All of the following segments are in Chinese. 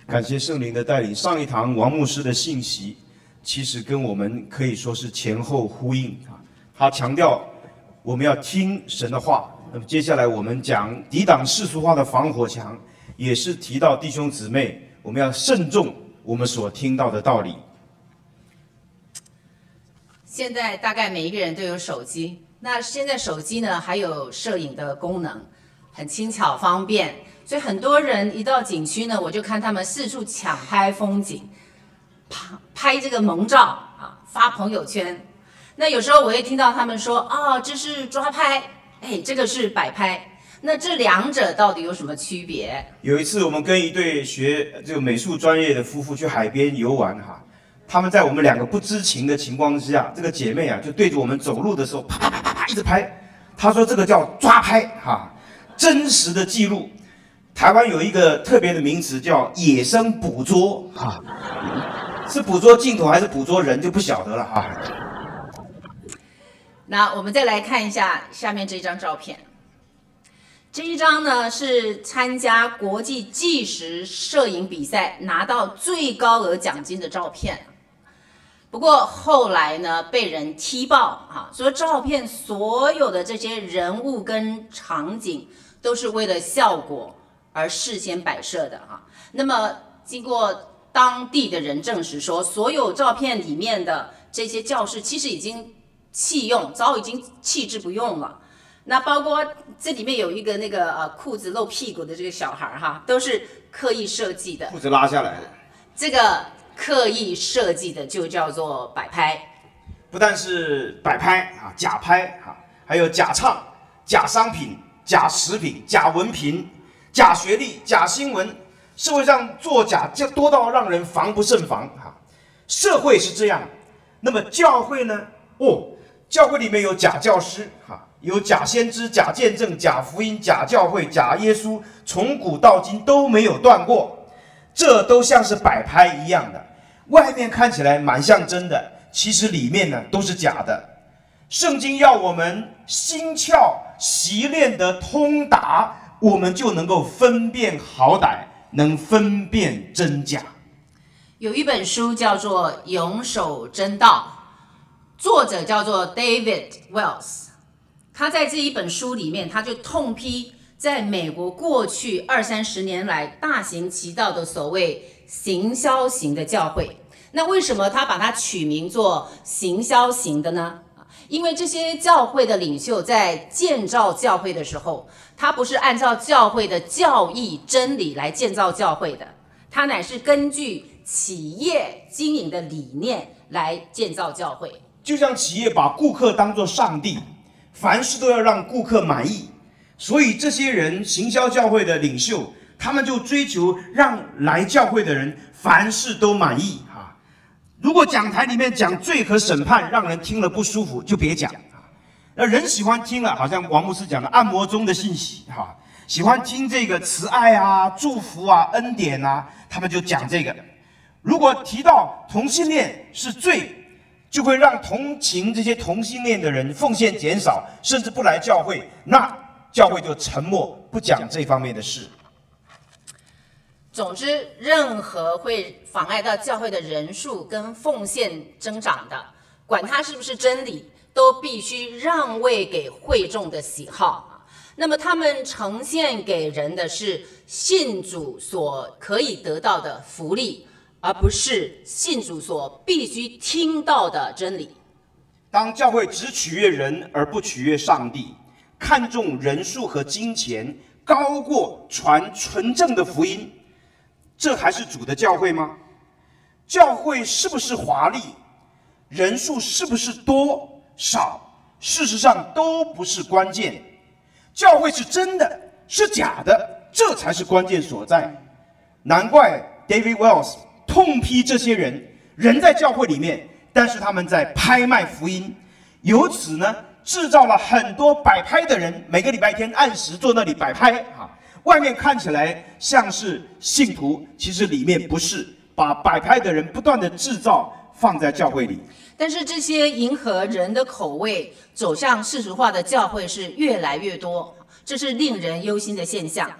感谢圣灵的带领。上一堂王牧师的信息，其实跟我们可以说是前后呼应啊。他强调我们要听神的话。那么接下来我们讲抵挡世俗化的防火墙，也是提到弟兄姊妹，我们要慎重我们所听到的道理。 现在大概每一个人都有手机，那现在手机呢还有摄影的功能，很轻巧方便。所以很多人一到景区呢，我就看他们四处抢拍风景，拍这个萌照啊，发朋友圈。那有时候我会听到他们说，哦，这是抓拍，哎，这个是摆拍。那这两者到底有什么区别？ 有一次我们跟一对学这个美术专业的夫妇去海边游玩哈，他们在我们两个不知情的情况之下，这个姐妹啊就对着我们走路的时候啪啪啪啪啪一直拍，她说这个叫抓拍哈，真实的记录。台湾有一个特别的名词叫野生捕捉啊，是捕捉镜头还是捕捉人就不晓得了啊。 那我们再来看一下下面这张照片。这一张呢是参加国际纪实摄影比赛拿到最高额奖金的照片。不过后来呢被人踢爆啊，说照片所有的这些人物跟场景都是为了效果而事先摆设的啊。那么经过当地的人证实说，所有照片里面的这些教室其实已经弃用，早已经弃之不用了。那包括这里面有一个那个裤子露屁股的这个小孩哈，都是刻意设计的， 裤子拉下来的。 这个刻意设计的就叫做摆拍。 不但是摆拍啊，假拍啊，还有假唱、假商品、假食品、假文凭、假学历、假新闻，社会上作假就多到让人防不胜防啊。社会是这样，那么教会呢？教会里面有假教师哈，有假先知、假见证、假福音、假教会、假耶稣，从古到今都没有断过。这都像是摆拍一样的，外面看起来蛮像真的，其实里面呢都是假的。圣经要我们心窍习练得通达，我们就能够分辨好歹，能分辨真假。 有一本书叫做《永守真道》。作者叫做 David Wells， 他在这一本书里面，他就痛批在美国过去20-30年来大行其道的所谓行销型的教会。那为什么他把它取名做行销型的呢？因为这些教会的领袖在建造教会的时候，他不是按照教会的教义真理来建造教会的，他乃是根据企业经营的理念来建造教会。 就像企业把顾客当作上帝，凡事都要让顾客满意，所以这些人行销教会的领袖，他们就追求让来教会的人凡事都满意啊。如果讲台里面讲罪和审判，让人听了不舒服，就别讲啊。那人喜欢听了，好像王牧师讲的按摩中的信息哈，喜欢听这个慈爱啊、祝福啊、恩典啊，他们就讲这个。如果提到同性恋是罪，就会让同情这些同性恋的人奉献减少，甚至不来教会，那教会就沉默不讲这方面的事。 总之，任何会妨碍到教会的人数跟奉献增长的，管它是不是真理，都必须让位给会众的喜好。那么他们呈现给人的是信主所可以得到的福利，而不是信主所必须听到的真理。 当教会只取悦人而不取悦上帝，看重人数和金钱高过传纯正的福音，这还是主的教会吗？教会是不是华丽，人数是不是多少，事实上都不是关键。教会是真的是假的，这才是关键所在。难怪 David Wells痛批这些人在教会里面，但是他们在拍卖福音，由此呢制造了很多摆拍的人，每个礼拜天按时坐那里摆拍啊，外面看起来像是信徒，其实里面不是，把摆拍的人不断的制造放在教会里。 但是这些迎合人的口味走向世俗化的教会是越来越多，这是令人忧心的现象啊。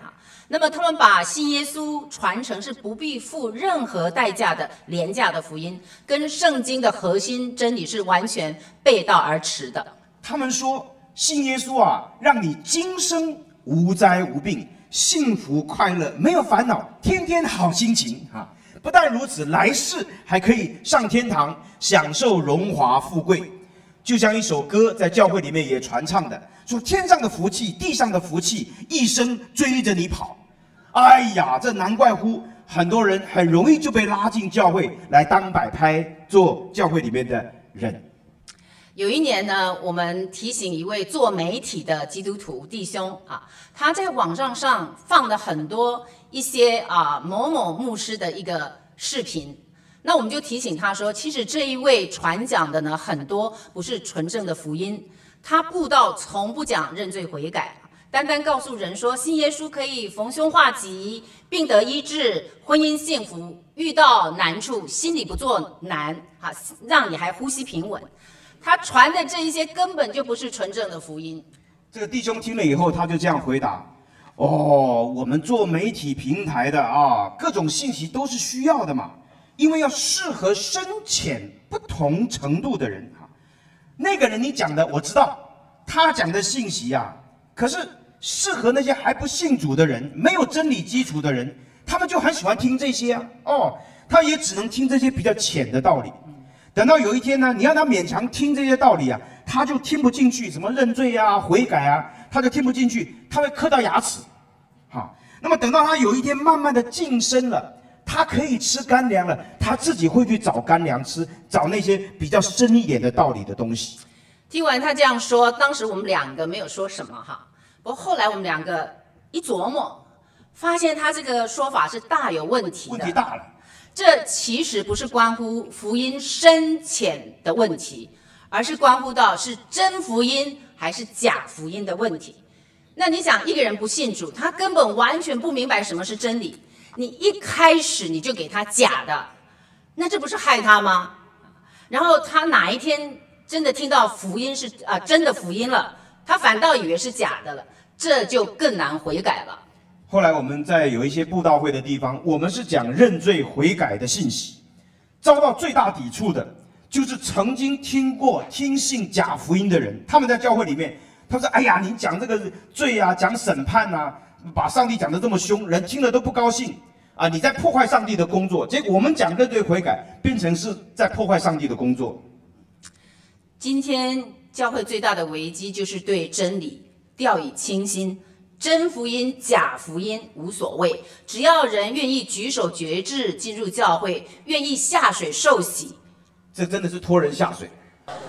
那么他们把信耶稣传成是不必付任何代价的廉价的福音，跟圣经的核心真理是完全背道而驰的。 他们说信耶稣啊，让你今生无灾无病，幸福快乐，没有烦恼，天天好心情啊！不但如此，来世还可以上天堂，享受荣华富贵。就像一首歌在教会里面也传唱的，说天上的福气，地上的福气，一生追着你跑。哎呀，这难怪乎很多人很容易就被拉进教会来当摆拍，做教会里面的人。 有一年呢，我们提醒一位做媒体的基督徒弟兄啊，他在网站上放了很多一些某某牧师的一个视频。那我们就提醒他说，其实这一位传讲的呢，很多不是纯正的福音，他布道从不讲认罪悔改，单单告诉人说信耶稣可以逢凶化吉，病得医治，婚姻幸福，遇到难处心里不作难，让你还呼吸平稳。他传的这一些根本就不是纯正的福音。 这个弟兄听了以后，他就这样回答：哦，我们做媒体平台的啊，各种信息都是需要的嘛。因为要适合深浅不同程度的人啊，那个人你讲的我知道，他讲的信息啊，可是适合那些还不信主的人，没有真理基础的人，他们就很喜欢听这些啊。哦，他也只能听这些比较浅的道理。等到有一天呢，你让他勉强听这些道理啊，他就听不进去，什么认罪啊、悔改啊，他就听不进去，他会磕到牙齿。好，那么等到他有一天慢慢的晋升了。他可以吃干粮了，他自己会去找干粮吃，找那些比较深一点的道理的东西。 听完他这样说，当时我们两个没有说什么哈，不过后来我们两个一琢磨，发现他这个说法是大有问题的。 问题大了， 这其实不是关乎福音深浅的问题，而是关乎到是真福音还是假福音的问题。那你想，一个人不信主，他根本完全不明白什么是真理。你一开始你就给他假的，那这不是害他吗？然后他哪一天真的听到福音是真的福音了，他反倒以为是假的了，这就更难悔改了。 后来我们在有一些布道会的地方，我们是讲认罪悔改的信息，遭到最大抵触的就是曾经听信假福音的人，他们在教会里面，他说：“哎呀，你讲这个罪啊，讲审判啊，把上帝讲得这么凶，人听了都不高兴。”啊！你在破坏上帝的工作，结果我们讲认罪悔改，变成是在破坏上帝的工作。 今天教会最大的危机就是对真理掉以轻心，真福音、假福音无所谓，只要人愿意举手决志进入教会，愿意下水受洗， 这真的是拖人下水。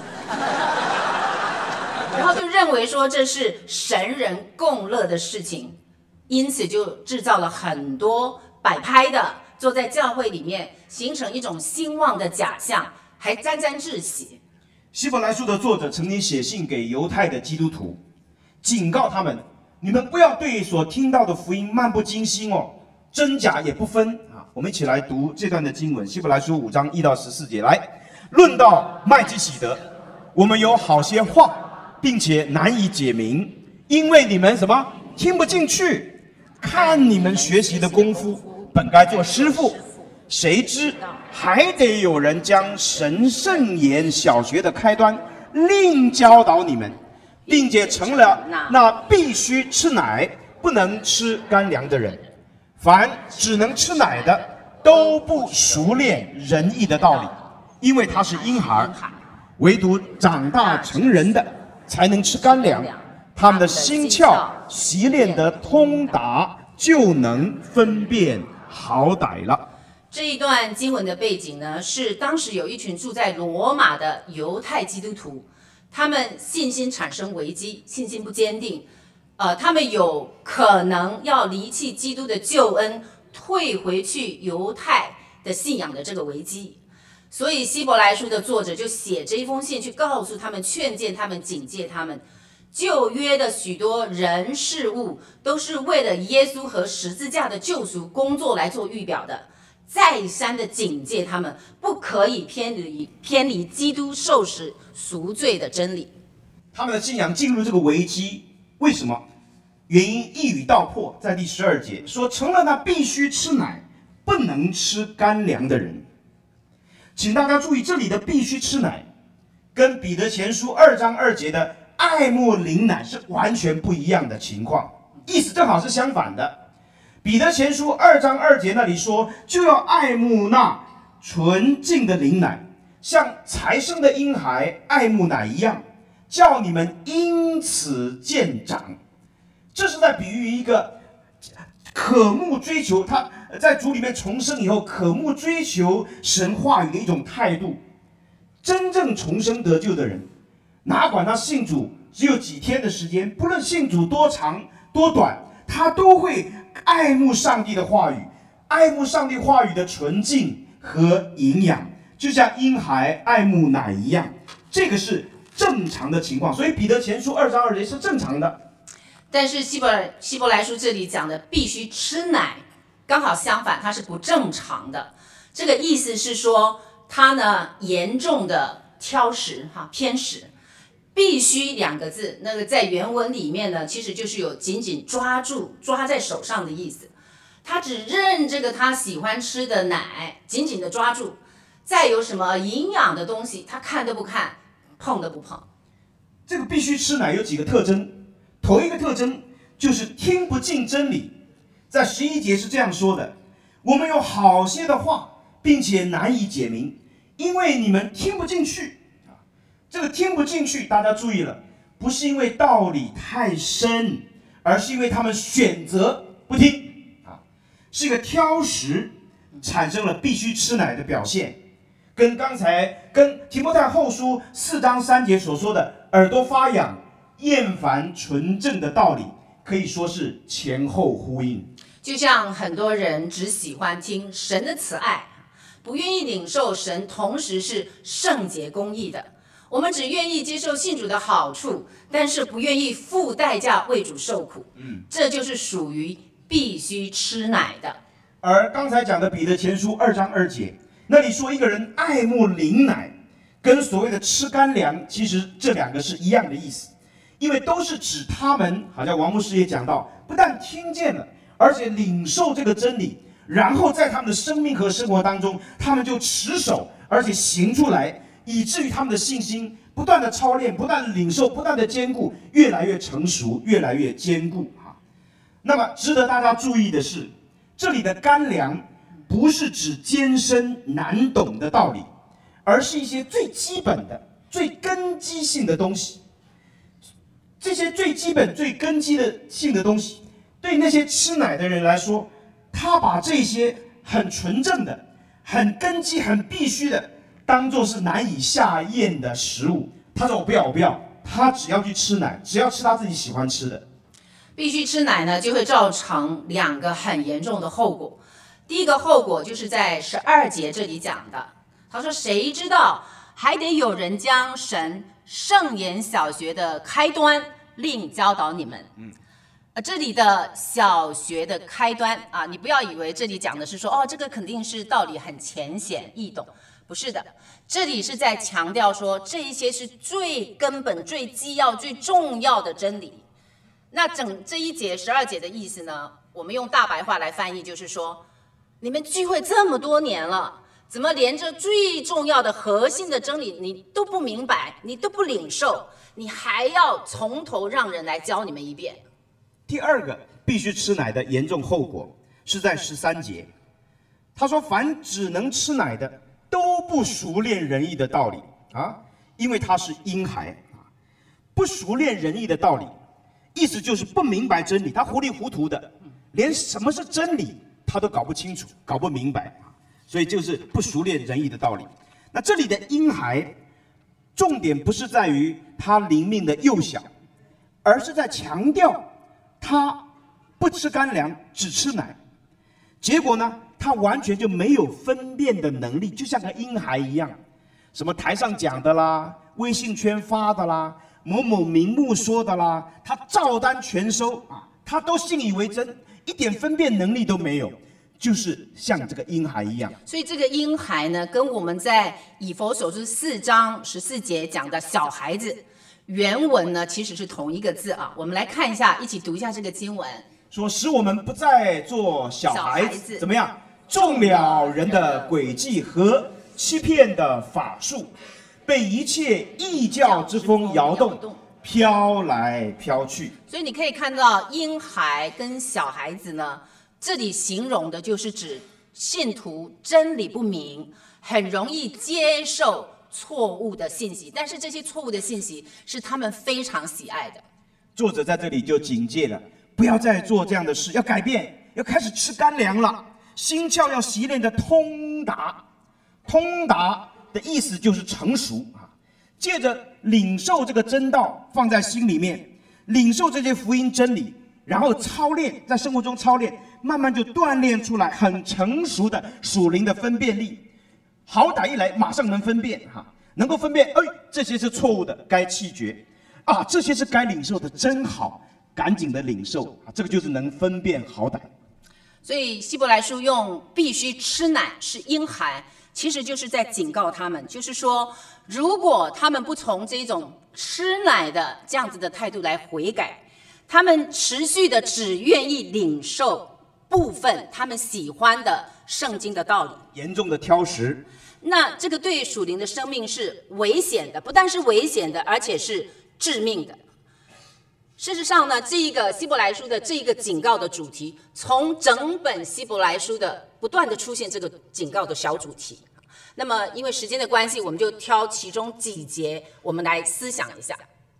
然后就认为说这是神人共乐的事情，因此就制造了很多摆拍的，坐在教会里面，形成一种兴旺的假象，还沾沾自喜。 希伯来书的作者曾经写信给犹太的基督徒，警告他们：你们不要对所听到的福音漫不经心哦，真假也不分啊。我们一起来读这段的经文，希伯来书5章1到14节。来，论到麦基洗德，我们有好些话，并且难以解明，因为你们什么听不进去。看你们学习的功夫，本该做师傅，谁知还得有人将神圣言小学的开端另教导你们，并且成了那必须吃奶不能吃干粮的人。凡只能吃奶的，都不熟练仁义的道理，因为他是婴孩；唯独长大成人的，才能吃干粮。他们的心窍习练得通达，就能分辨好歹了。 这一段经文的背景呢，是当时有一群住在罗马的犹太基督徒，他们信心产生危机，信心不坚定，他们有可能要离弃基督的救恩，退回去犹太的信仰的这个危机。所以希伯来书的作者就写这一封信去告诉他们，劝诫他们，警戒他们。旧约的许多人事物都是为了耶稣和十字架的救赎工作来做预表的，再三的警戒他们不可以偏离基督受死赎罪的真理。 他们的信仰进入这个危机，为什么？ 原因一语道破，在第12节说，成了那必须吃奶，不能吃干粮的人。请大家注意，这里的必须吃奶，跟彼得前书2章2节的爱慕灵奶是完全不一样的情况，意思正好是相反的。彼得前书2章2节那里说，就要爱慕那纯净的灵奶，像才生的婴孩爱慕奶一样，叫你们因此渐长。这是在比喻一个渴慕追求，他在主里面重生以后，渴慕追求神话语的一种态度。真正重生得救的人，哪管他信主只有几天的时间，不论信主多长多短，他都会爱慕上帝的话语，爱慕上帝话语的纯净和营养，就像婴孩爱慕奶一样。这个是正常的情况，所以彼得前书2章2节是正常的。 但是希伯来书这里讲的必须吃奶，刚好相反，它是不正常的。这个意思是说，他呢严重的挑食偏食。必须2个字，那个在原文里面呢，其实就是有紧紧抓住、抓在手上的意思。他只认这个他喜欢吃的奶，紧紧的抓住，再有什么营养的东西，他看都不看，碰都不碰。 这个必须吃奶有几个特征，头一个特征就是听不进真理，在11节是这样说的：我们有好些的话，并且难以解明，因为你们听不进去。这个听不进去，大家注意了，不是因为道理太深，而是因为他们选择不听是一个挑食产生了必须吃奶的表现，跟刚才跟提摩太后书4章3节所说的耳朵发痒、厌烦纯正的道理，可以说是前后呼应。 就像很多人只喜欢听神的慈爱，不愿意领受神同时是圣洁公义的。我们只愿意接受信主的好处，但是不愿意付代价为主受苦。这就是属于必须吃奶的。 而刚才讲的彼得前书2章2节，那里说一个人爱慕灵奶，跟所谓的吃干粮，其实这2个是一样的意思，因为都是指他们，好像王牧师也讲到，不但听见了，而且领受这个真理，然后在他们的生命和生活当中，他们就持守，而且行出来，以至于他们的信心不断的操练，不断的领受，不断的坚固，越来越成熟，越来越坚固那么值得大家注意的是，这里的干粮不是指艰深难懂的道理，而是一些最基本的、最根基性的东西。这些最基本、最根基性的东西，对那些吃奶的人来说，他把这些很纯正的、很根基、很必须的，当作是难以下咽的食物。他说我不要，他只要去吃奶，只要吃他自己喜欢吃的。 必须吃奶呢，就会造成2个很严重的后果。第一个后果就是在12节这里讲的，他说谁知道还得有人将神圣言小学的开端另教导你们。这里的小学的开端你不要以为这里讲的是说这个肯定是道理很浅显易懂，不是的，这里是在强调说这一些是最根本、最基要、最重要的真理。那这一节12节的意思呢，我们用大白话来翻译，就是说，你们聚会这么多年了，怎么连这最重要的核心的真理你都不明白，你都不领受，你还要从头让人来教你们一遍？ 第2个必须吃奶的严重后果是在13节，他说凡只能吃奶的都不熟练仁义的道理因为他是婴孩不熟练仁义的道理，意思就是不明白真理，他糊里糊涂的，连什么是真理他都搞不清楚、搞不明白所以就是不熟练仁义的道理。那这里的婴孩，重点不是在于他灵命的幼小，而是在强调他不吃干粮，只吃奶。结果呢，他完全就没有分辨的能力，就像个婴孩一样，什么台上讲的啦，微信圈发的啦，某某名目说的啦，他照单全收他都信以为真，一点分辨能力都没有，就是像这个婴孩一样。 所以这个婴孩呢，跟我们在以弗所书4章14节讲的小孩子原文呢其实是同一个字啊。我们来看一下，一起读一下这个经文。 说使我们不再做小孩子，怎么样？中了人的诡计和欺骗的法术，被一切异教之风摇动，飘来飘去。 所以你可以看到婴孩跟小孩子呢，这里形容的就是指信徒真理不明，很容易接受错误的信息，但是这些错误的信息是他们非常喜爱的。 作者在这里就警戒了，不要再做这样的事，要改变，要开始吃干粮了。心窍要习练的通达，通达的意思就是成熟啊。借着领受这个真道放在心里面，领受这些福音真理，然后操练，在生活中操练，慢慢就锻炼出来很成熟的属灵的分辨力。好歹一来马上能分辨哈，能够分辨，哎，这些是错误的，该弃绝啊，这些是该领受的，真好，赶紧的领受啊，这个就是能分辨好歹。 所以希伯来书用必须吃奶是婴孩，其实就是在警告他们，就是说，如果他们不从这种吃奶的这样子的态度来悔改，他们持续的只愿意领受部分他们喜欢的圣经的道理， 严重的挑食， 那这个对属灵的生命是危险的，不但是危险的，而且是致命的。事实上呢，这一个希伯来书的这一个警告的主题，从整本希伯来书的不断的出现这个警告的小主题。那么因为时间的关系，我们就挑其中几节，我们来思想一下。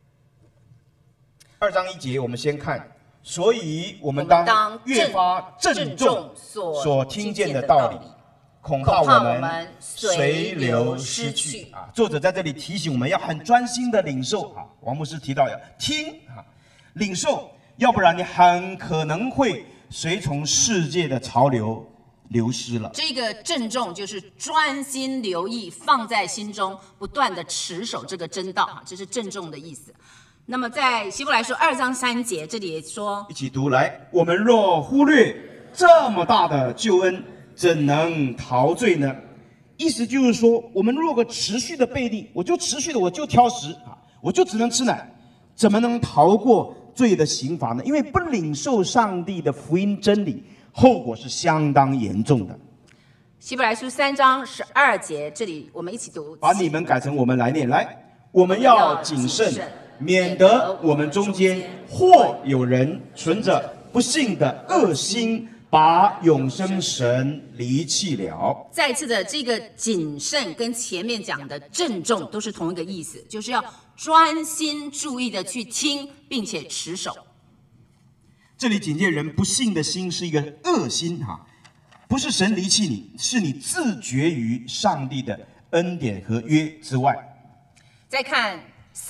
2章1节，我们先看，所以我们当越发郑重所听见的道理，恐怕我们随流失去啊！作者在这里提醒我们要很专心的领受啊。王牧师提到要听啊，领受，要不然你很可能会随从世界的潮流流失了。 这个郑重就是专心留意，放在心中，不断的持守这个真道啊，这是郑重的意思。那么在希伯来书2章3节，这里也说， 一起读来，我们若忽略这么大的救恩，怎能逃罪呢？意思就是说，我们如果持续的背逆，我就挑食啊，我就只能吃奶，怎么能逃过罪的刑罚呢？因为不领受上帝的福音真理，后果是相当严重的。 希伯来书3章12节，这里我们一起读， 把你们改成我们来念，来，我们要谨慎，免得我们中间或有人存着不信的恶心，把永生神离弃了。 再次的，这个谨慎跟前面讲的郑重都是同一个意思，就是要专心注意的去听，并且持守。 这里警戒人不信的心是一个恶心哈，不是神离弃你，是你自绝于上帝的恩典和约之外。 再看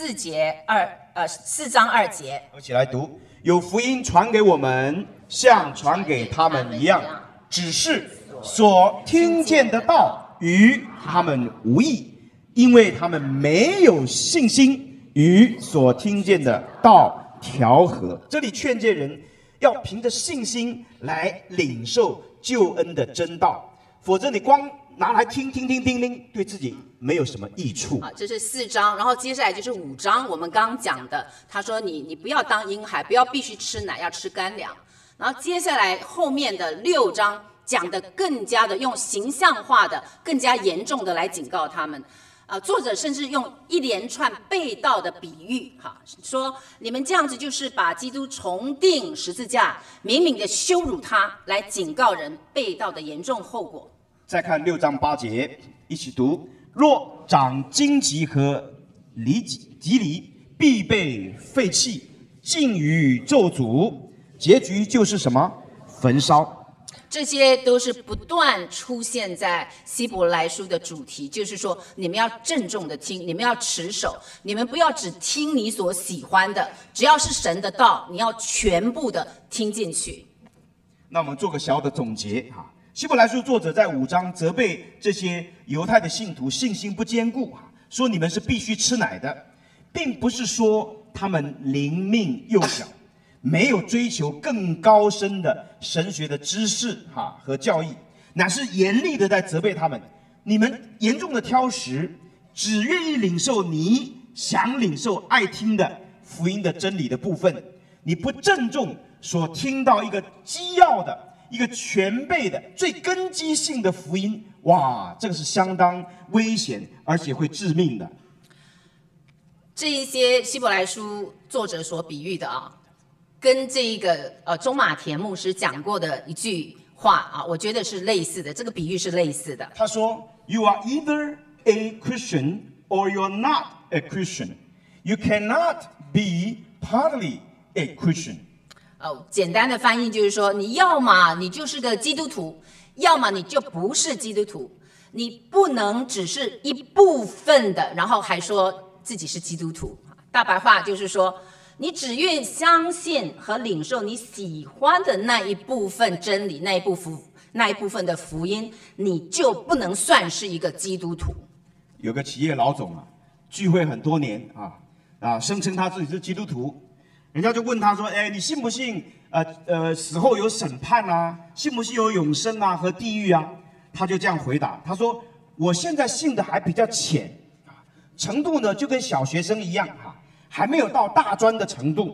4章2节， 一起来读，有福音传给我们，像传给他们一样，只是所听见的道与他们无益，因为他们没有信心与所听见的道调和。这里劝诫人要凭着信心来领受救恩的真道，否则你光拿来听，对自己没有什么益处啊。这是4章，然后接下来就是5章，我们刚刚讲的，他说你不要当婴孩，不要必须吃奶，要吃干粮。然后接下来后面的6章讲的更加的用形象化的、更加严重的来警告他们。作者甚至用一连串背道的比喻，说你们这样子就是把基督重钉十字架，明明的羞辱他，来警告人背道的严重后果。 再看6章8节，一起读：若长荆棘和棘藜，必被废弃，尽于咒诅，结局就是什么？焚烧。 这些都是不断出现在希伯来书的主题，就是说你们要郑重的听，你们要持守，你们不要只听你所喜欢的，只要是神的道，你要全部的听进去。 那我们做个小的总结哈。希伯来书作者在5章责备这些犹太的信徒信心不坚固，说你们是必须吃奶的，并不是说他们灵命幼小，没有追求更高深的神学的知识和教义，乃是严厉的在责备他们，你们严重的挑食，只愿意领受你想领受、爱听的福音的真理的部分，你不郑重所听到一个基要的、一个全备的、最根基性的福音，哇，这个是相当危险，而且会致命的。 这一些希伯来书作者所比喻的啊，跟这一个中马田牧师讲过的一句话啊，我觉得是类似的，这个比喻是类似的。 他说 ：“You are either a Christian or you are not a Christian. You cannot be partly a Christian.” 简单的翻译就是说，你要么你就是个基督徒，要么你就不是基督徒，你不能只是一部分的，然后还说自己是基督徒。大白话就是说，你只愿相信和领受你喜欢的那一部分真理，那一部分的福音，你就不能算是一个基督徒。 有个企业老总啊，聚会很多年声称他自己是基督徒，人家就问他说：“哎，你信不信死后有审判啊？信不信有永生啊和地狱啊？”他就这样回答，他说：“我现在信的还比较浅，程度呢就跟小学生一样还没有到大专的程度。”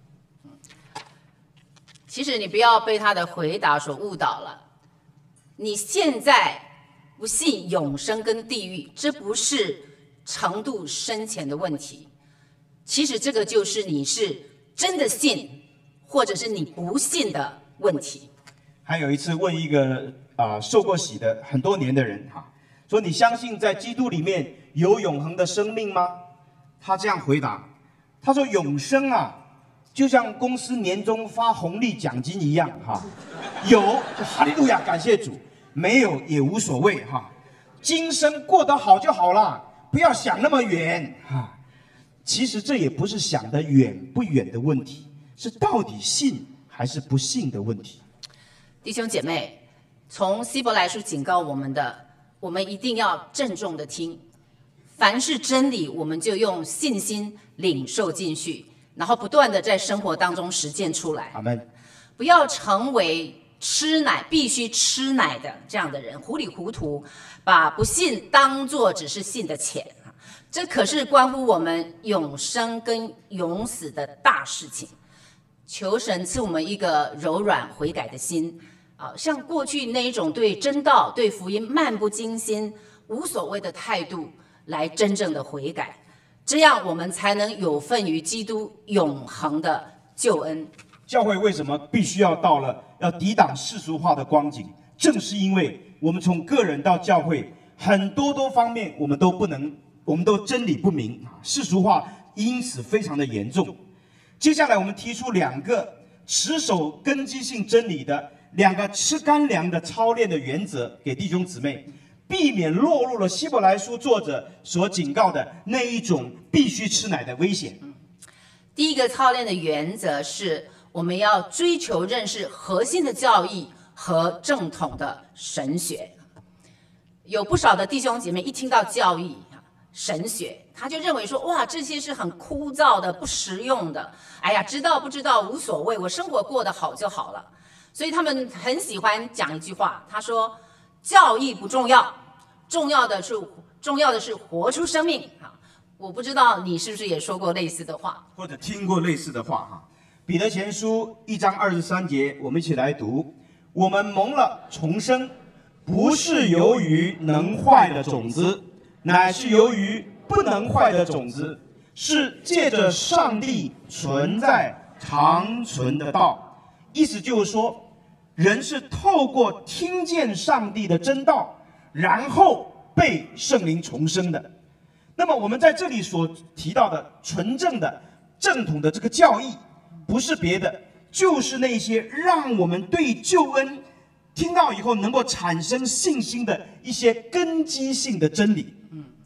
其实你不要被他的回答所误导了。你现在不信永生跟地狱，这不是程度深浅的问题。其实这个就是你是真的信，或者是你不信的问题。 还有一次问一个受过洗的很多年的人说：“你相信在基督里面有永恒的生命吗？”他这样回答，他说：“永生就像公司年终发红利奖金一样有就哈利路亚，感谢主；没有也无所谓今生过得好就好了，不要想那么远其实这也不是想得远不远的问题，是到底信还是不信的问题。 弟兄姐妹，从希伯来书警告我们的，我们一定要郑重的听。凡是真理，我们就用信心领受进去，然后不断的在生活当中实践出来。 阿们。 不要成为必须吃奶的这样的人，糊里糊涂把不信当作只是信的浅。这可是关乎我们永生跟永死的大事情。求神赐我们一个柔软悔改的心像过去那一种对真道、对福音漫不经心、无所谓的态度来真正的悔改，这样我们才能有份于基督永恒的救恩。 教会为什么必须要到了要抵挡世俗化的光景？正是因为我们从个人到教会很多方面我们都真理不明世俗化因此非常的严重。接下来我们提出2个持守根基性真理的2个吃干粮的操练的原则给弟兄姊妹，避免落入了希伯来书作者所警告的那一种必须吃奶的危险。 第一个操练的原则是，我们要追求认识核心的教义和正统的神学。有不少的弟兄姐妹一听到教义、神学，他就认为说，哇，这些是很枯燥的、不实用的。哎呀，知道不知道无所谓，我生活过得好就好了。所以他们很喜欢讲一句话，他说，教义不重要，重要的是活出生命。我不知道你是不是也说过类似的话， 或者听过类似的话彼得前书1章23节，我们一起来读：我们蒙了重生，不是由于能坏的种子，乃是由于不能坏的种子，是借着上帝存在长存的道。意思就是说，人是透过听见上帝的真道，然后被圣灵重生的。那么我们在这里所提到的纯正的正统的这个教义，不是别的，就是那些让我们对救恩听到以后能够产生信心的一些根基性的真理。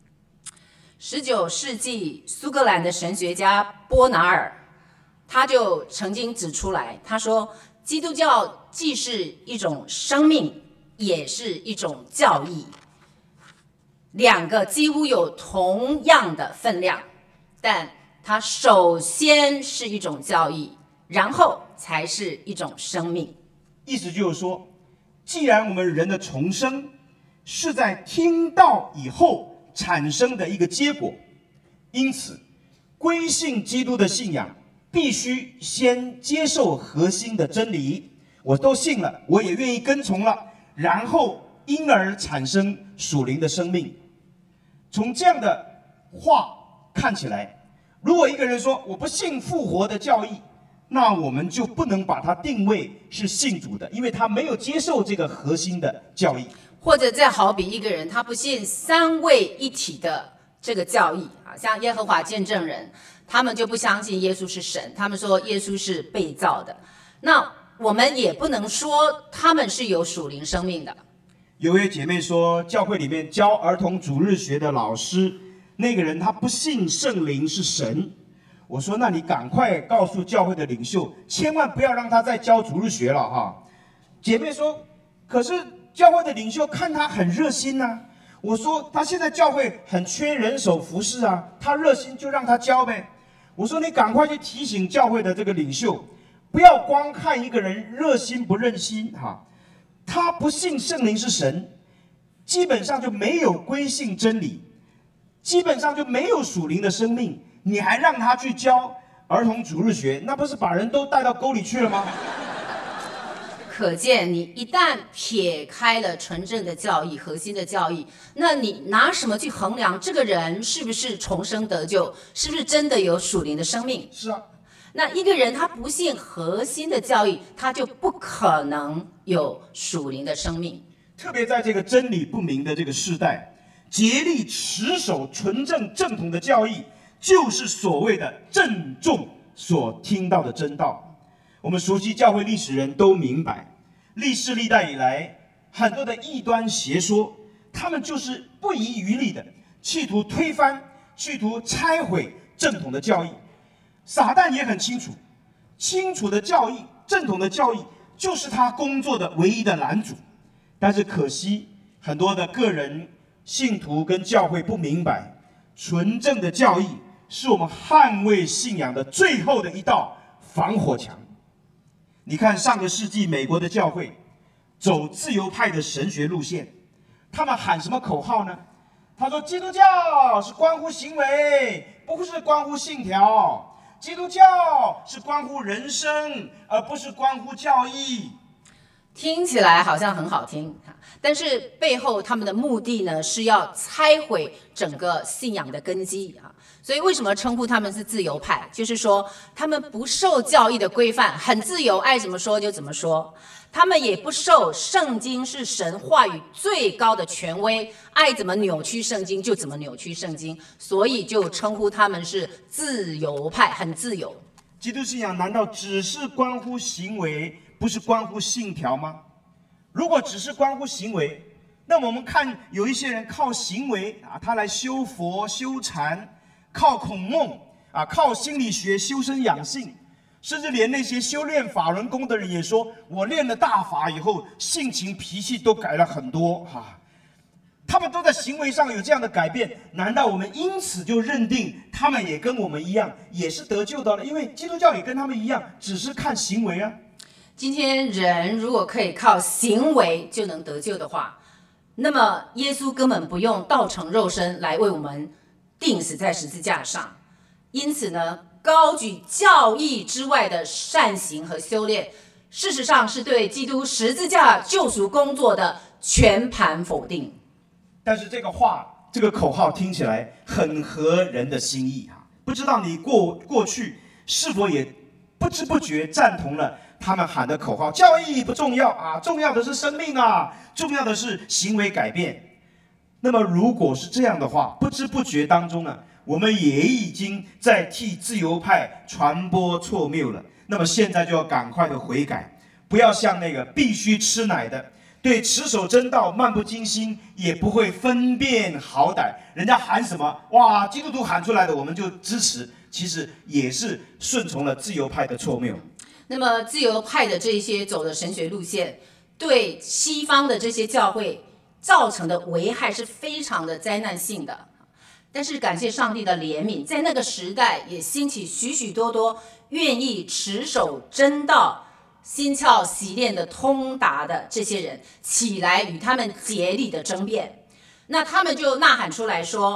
19世纪苏格兰的神学家波拿尔，他就曾经指出来，他说，基督教既是一种生命，也是一种教义，2个几乎有同样的分量，但它首先是一种教义，然后才是一种生命。 意思就是说，既然我们人的重生是在听道以后产生的一个结果，因此归信基督的信仰，必须先接受核心的真理，我都信了，我也愿意跟从了，然后因而产生属灵的生命。从这样的话看起来，如果一个人说我不信复活的教义，那我们就不能把它定位是信主的，因为他没有接受这个核心的教义。 或者再好比一个人，他不信三位一体的这个教义啊，像耶和华见证人，他们就不相信耶稣是神，他们说耶稣是被造的。那我们也不能说他们是有属灵生命的。 有位姐妹说，教会里面教儿童主日学的老师，那个人他不信圣灵是神。我说，那你赶快告诉教会的领袖，千万不要让他再教主日学了哈。姐妹说，可是教会的领袖看他很热心啊。我说，他现在教会很缺人手服侍啊，他热心就让他教呗。我说，你赶快去提醒教会的这个领袖，不要光看一个人热心不热心哈。他不信圣灵是神，基本上就没有归信真理，基本上就没有属灵的生命。你还让他去教儿童主日学，那不是把人都带到沟里去了吗？ 可见你一旦撇开了纯正的教义、核心的教义，那你拿什么去衡量这个人是不是重生得救，是不是真的有属灵的生命？ 是啊。 那一个人他不信核心的教义，他就不可能有属灵的生命。 特别在这个真理不明的这个时代，竭力持守纯正正统的教义，就是所谓的正众所听到的真道。我们熟悉教会历史人都明白，历世历代以来，很多的异端邪说，他们就是不遗余力的企图推翻、企图拆毁正统的教义。撒旦也很清楚的教义，正统的教义就是他工作的唯一的拦阻。但是可惜，很多的个人信徒跟教会不明白，纯正的教义是我们捍卫信仰的最后的一道防火墙。你看上个世纪美国的教会走自由派的神学路线，他们喊什么口号呢？他说基督教是关乎行为，不是关乎信条。基督教是关乎人生，而不是关乎教义。 听起来好像很好听，但是背后他们的目的呢，是要拆毁整个信仰的根基啊。所以为什么称呼他们是自由派？就是说他们不受教义的规范，很自由，爱怎么说就怎么说。他们也不受圣经是神话语最高的权威，爱怎么扭曲圣经就怎么扭曲圣经，所以就称呼他们是自由派，很自由。 基督信仰难道只是关乎行为，不是关乎信条吗？如果只是关乎行为，那我们看有一些人靠行为啊，他来修佛修禅，靠孔孟啊，靠心理学修身养性。甚至连那些修炼法轮功的人也说，我练了大法以后，性情脾气都改了很多哈。他们都在行为上有这样的改变，难道我们因此就认定他们也跟我们一样，也是得救的了？因为基督教也跟他们一样，只是看行为啊。 今天人如果可以靠行为就能得救的话，那么耶稣根本不用道成肉身来为我们钉死在十字架上。因此呢，高举教义之外的善行和修炼，事实上是对基督十字架救赎工作的全盘否定。 但是这个口号听起来很合人的心意啊！不知道你过去是否也不知不觉赞同了他们喊的口号？教义不重要啊，重要的是生命啊，重要的是行为改变。那么如果是这样的话，不知不觉当中呢，我们也已经在替自由派传播错谬了。那么现在就要赶快的悔改，不要像那个必须吃奶的，对持守真道漫不经心，也不会分辨好歹。人家喊什么，哇，基督徒喊出来的我们就支持，其实也是顺从了自由派的错谬。 那么自由派的这些走的神学路线，对西方的这些教会造成的危害是非常的灾难性的。但是感谢上帝的怜悯，在那个时代也兴起许许多多愿意持守真道、心窍习练的通达的这些人起来与他们竭力的争辩。那他们就呐喊出来说，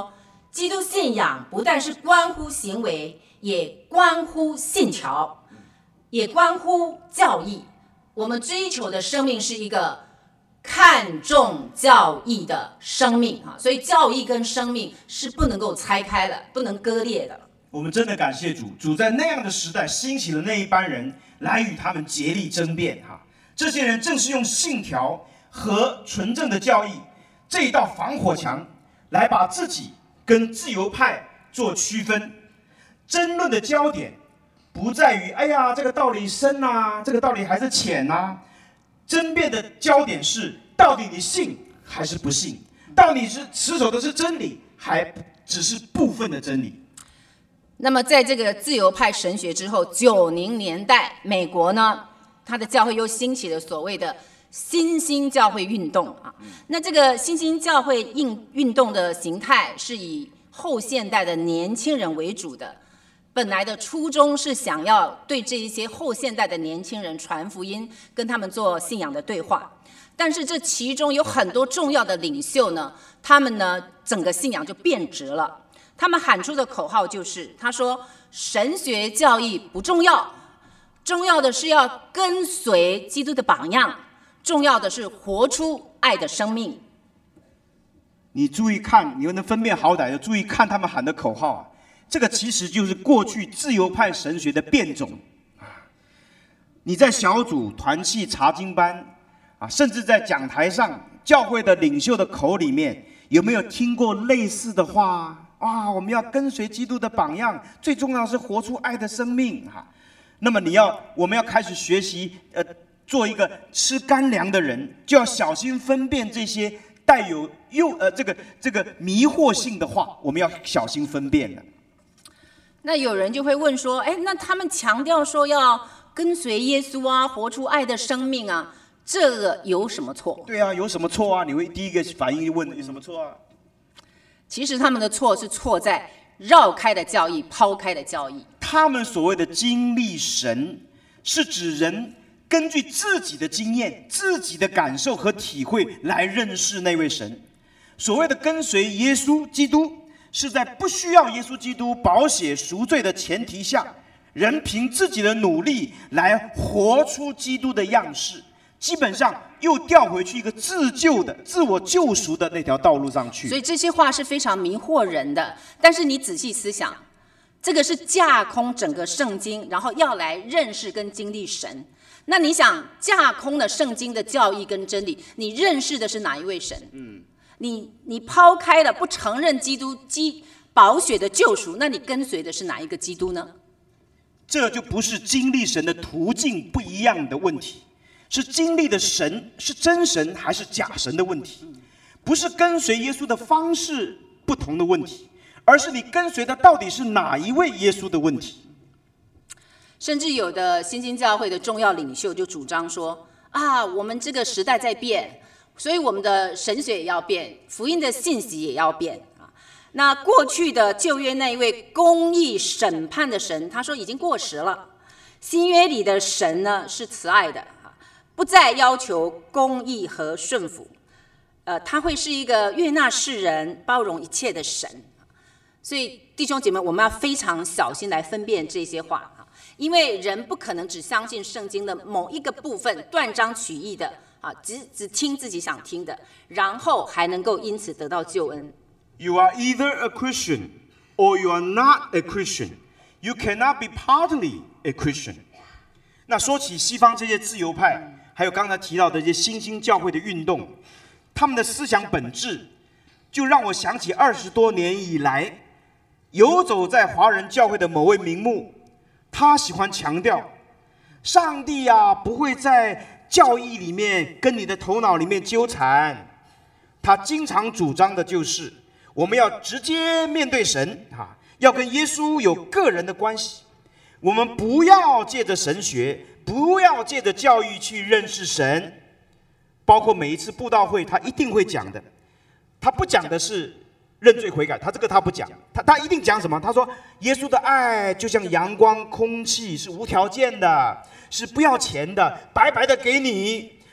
基督信仰不但是关乎行为，也关乎信条，也关乎教义。我们追求的生命是一个看重教义的生命啊，所以教义跟生命是不能够拆开的，不能割裂的。 我们真的感谢主，主在那样的时代兴起了那一班人来与他们竭力争辩哈。这些人正是用信条和纯正的教义这一道防火墙，来把自己跟自由派做区分。争论的焦点不在于哎呀这个道理深啊，这个道理还是浅啊。争辩的焦点是到底你信还是不信，到底是持守的是真理，还只是部分的真理。 那么在这个自由派神学之后，90年代美国呢，它的教会又兴起了所谓的新兴教会运动啊。那这个新兴教会运动的形态是以后现代的年轻人为主的，本来的初衷是想要对这一些后现代的年轻人传福音，跟他们做信仰的对话。但是这其中有很多重要的领袖呢，他们呢整个信仰就变质了。他们喊出的口号就是，他说神学教义不重要，重要的是要跟随基督的榜样，重要的是活出爱的生命。 你注意看，你能分辨好歹的注意看他们喊的口号啊，这个其实就是过去自由派神学的变种啊。你在小组、团契、查经班啊，甚至在讲台上，教会的领袖的口里面，有没有听过类似的话啊？我们要跟随基督的榜样，最重要是活出爱的生命啊。那么我们要开始学习，做一个吃干粮的人，就要小心分辨这些带有这个迷惑性的话，我们要小心分辨了。 那有人就会问说，哎，那他们强调说要跟随耶稣啊，活出爱的生命啊，这个有什么错？ 对啊，有什么错啊？你会第一个反应就问有什么错啊？ 其实他们的错是错在绕开的教义，抛开的教义。 他们所谓的经历神，是指人根据自己的经验、自己的感受和体会来认识那位神。所谓的跟随耶稣基督，是在不需要耶稣基督宝血赎罪的前提下，人凭自己的努力来活出基督的样式，基本上又掉回去一个自救的、自我救赎的那条道路上去。 所以这些话是非常迷惑人的。但是你仔细思想，这个是架空整个圣经，然后要来认识跟经历神。那你想，架空了圣经的教义跟真理，你认识的是哪一位神？你抛开了，不承认基督宝血的救赎，那你跟随的是哪一个基督呢？ 这就不是经历神的途径不一样的问题，是经历的神是真神还是假神的问题，不是跟随耶稣的方式不同的问题，而是你跟随的到底是哪一位耶稣的问题。 甚至有的新兴教会的重要领袖就主张说啊，我们这个时代在变，所以我们的神学也要变，福音的信息也要变啊。那过去的旧约那一位公义审判的神，他说已经过时了。新约里的神呢是慈爱的，不再要求公义和顺服，他会是一个悦纳世人、包容一切的神。所以弟兄姐妹，我们要非常小心来分辨这些话。因为人不可能只相信圣经的某一个部分，断章取义的啊，只听自己想听的，然后还能够因此得到救恩。 You are either a Christian or you are not a Christian. You cannot be partly a Christian. 那说起西方这些自由派，还有刚才提到的这些新兴教会的运动，他们的思想本质，就让我想起20多年以来，游走在华人教会的某位名牧。他喜欢强调，上帝啊不会在教义里面跟你的头脑里面纠缠。他经常主张的就是，我们要直接面对神啊，要跟耶稣有个人的关系。我们不要借着神学，不要借着教育去认识神。包括每一次布道会，他一定会讲的。他不讲的是认罪悔改，他不讲，他一定讲什么？他说耶稣的爱就像阳光、空气，是无条件的，是不要钱的，白白的给你，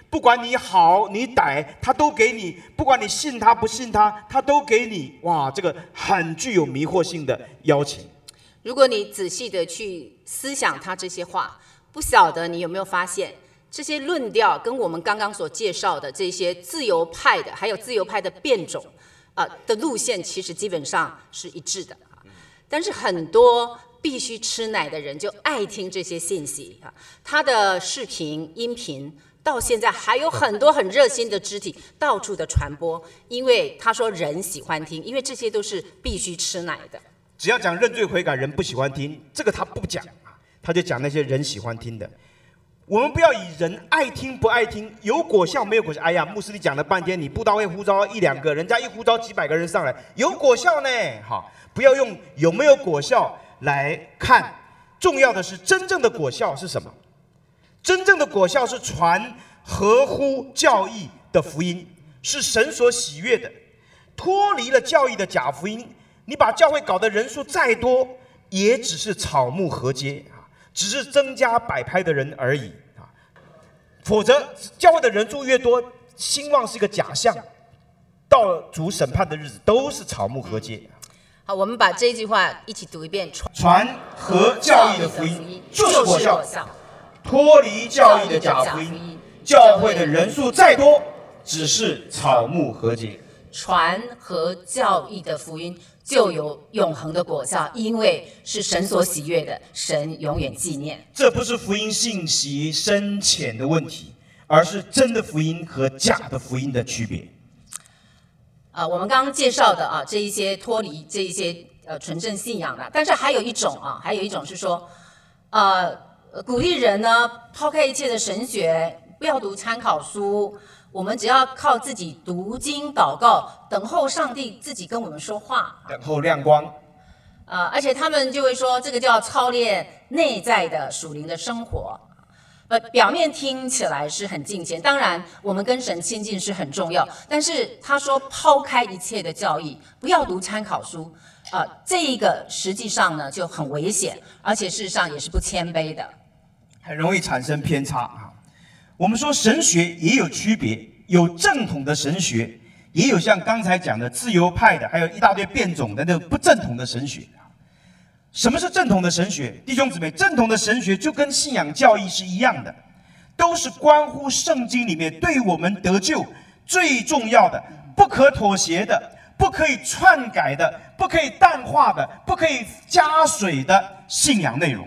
不管你好你歹，他都给你；不管你信他不信他，他都给你。哇，这个很具有迷惑性的邀请。 如果你仔细的去思想他这些话，不晓得你有没有发现，这些论调跟我们刚刚所介绍的这些自由派的，还有自由派的变种的路线，其实基本上是一致的。但是很多必须吃奶的人就爱听这些信息啊，他的视频、音频到现在还有很多很热心的肢体到处的传播，因为他说人喜欢听，因为这些都是必须吃奶的。 只要讲认罪悔改，人不喜欢听，这个他不讲，他就讲那些人喜欢听的。我们不要以人爱听不爱听，有果效没有果效。哎呀，牧师你讲了半天，你布道会呼召1、2个，人家一呼召几百个人上来，有果效呢。好，不要用有没有果效来看，重要的是真正的果效是什么？真正的果效是传合乎教义的福音，是神所喜悦的。脱离了教义的假福音，你把教会搞得人数再多，也只是草木禾秸，只是增加摆拍的人而已。否则，教会的人数越多，兴旺是一个假象，到了主审判的日子，都是草木禾秸。 好，我们把这句话一起读一遍： 传合教义的福音就是果效，脱离教义的假福音，教会的人数再多，只是草木禾秸。 传和教义的福音就有永恒的果效，因为是神所喜悦的，神永远纪念。 这不是福音信息深浅的问题，而是真的福音和假的福音的区别。 我们刚刚介绍的这一些脱离这一些纯正信仰的，但是还有一种是说，鼓励人呢抛开一切的神学，不要读参考书。我们只要靠自己读经祷告，等候上帝自己跟我们说话， 等候亮光。 而且他们就会说，这个叫操练内在的属灵的生活。表面听起来是很敬虔，当然我们跟神亲近是很重要。但是他说抛开一切的教义，不要读参考书，这一个实际上呢就很危险，而且事实上也是不谦卑的， 很容易产生偏差啊。我们说神学也有区别，有正统的神学，也有像刚才讲的自由派的，还有一大堆变种的那种不正统的神学。什么是正统的神学？弟兄姊妹，正统的神学就跟信仰教义是一样的，都是关乎圣经里面对我们得救最重要的、不可妥协的、不可以篡改的、不可以淡化的、不可以加水的信仰内容。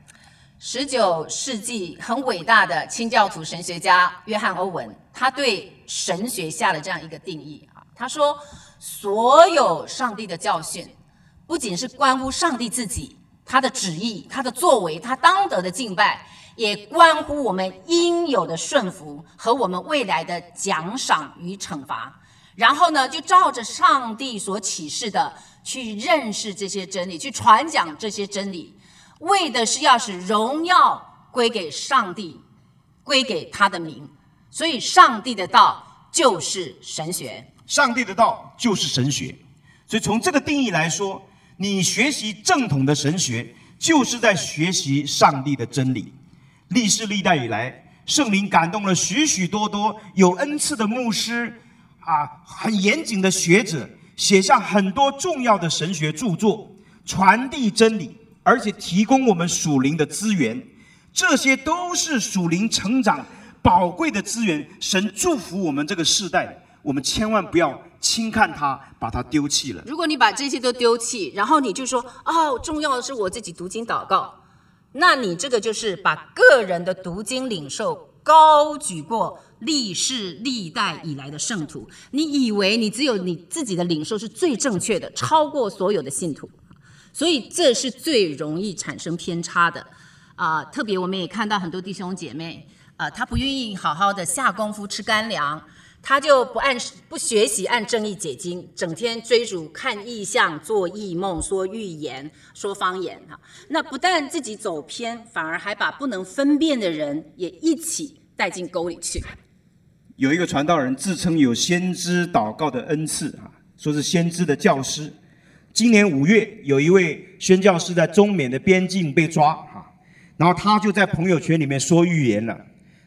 19世纪很伟大的清教徒神学家约翰·欧文，他对神学下了这样一个定义他说，所有上帝的教训不仅是关乎上帝自己，他的旨意，他的作为，他当得的敬拜，也关乎我们应有的顺服和我们未来的奖赏与惩罚。然后呢，就照着上帝所启示的去认识这些真理，去传讲这些真理，为的是要使荣耀归给上帝，归给他的名。所以上帝的道就是神学， 上帝的道就是神学。所以从这个定义来说，你学习正统的神学，就是在学习上帝的真理。历世历代以来，圣灵感动了许许多多有恩赐的牧师很严谨的学者，写下很多重要的神学著作，传递真理，而且提供我们属灵的资源。这些都是属灵成长宝贵的资源，神祝福我们这个世代，我们千万不要轻看它，把它丢弃了。 如果你把这些都丢弃，然后你就说重要的是我自己读经祷告，那你这个就是把个人的读经领受高举过历世历代以来的圣徒，你以为你只有你自己的领受是最正确的，超过所有的信徒，所以这是最容易产生偏差的特别我们也看到很多弟兄姐妹他不愿意好好的下功夫吃干粮，他就不学习按正义解经，整天追逐看异象、做异梦、说预言、说方言那不但自己走偏，反而还把不能分辨的人也一起带进沟里去。 有一个传道人自称有先知祷告的恩赐说是先知的教师。今年5月，有一位宣教士在中缅的边境被抓然后他就在朋友圈里面说预言了。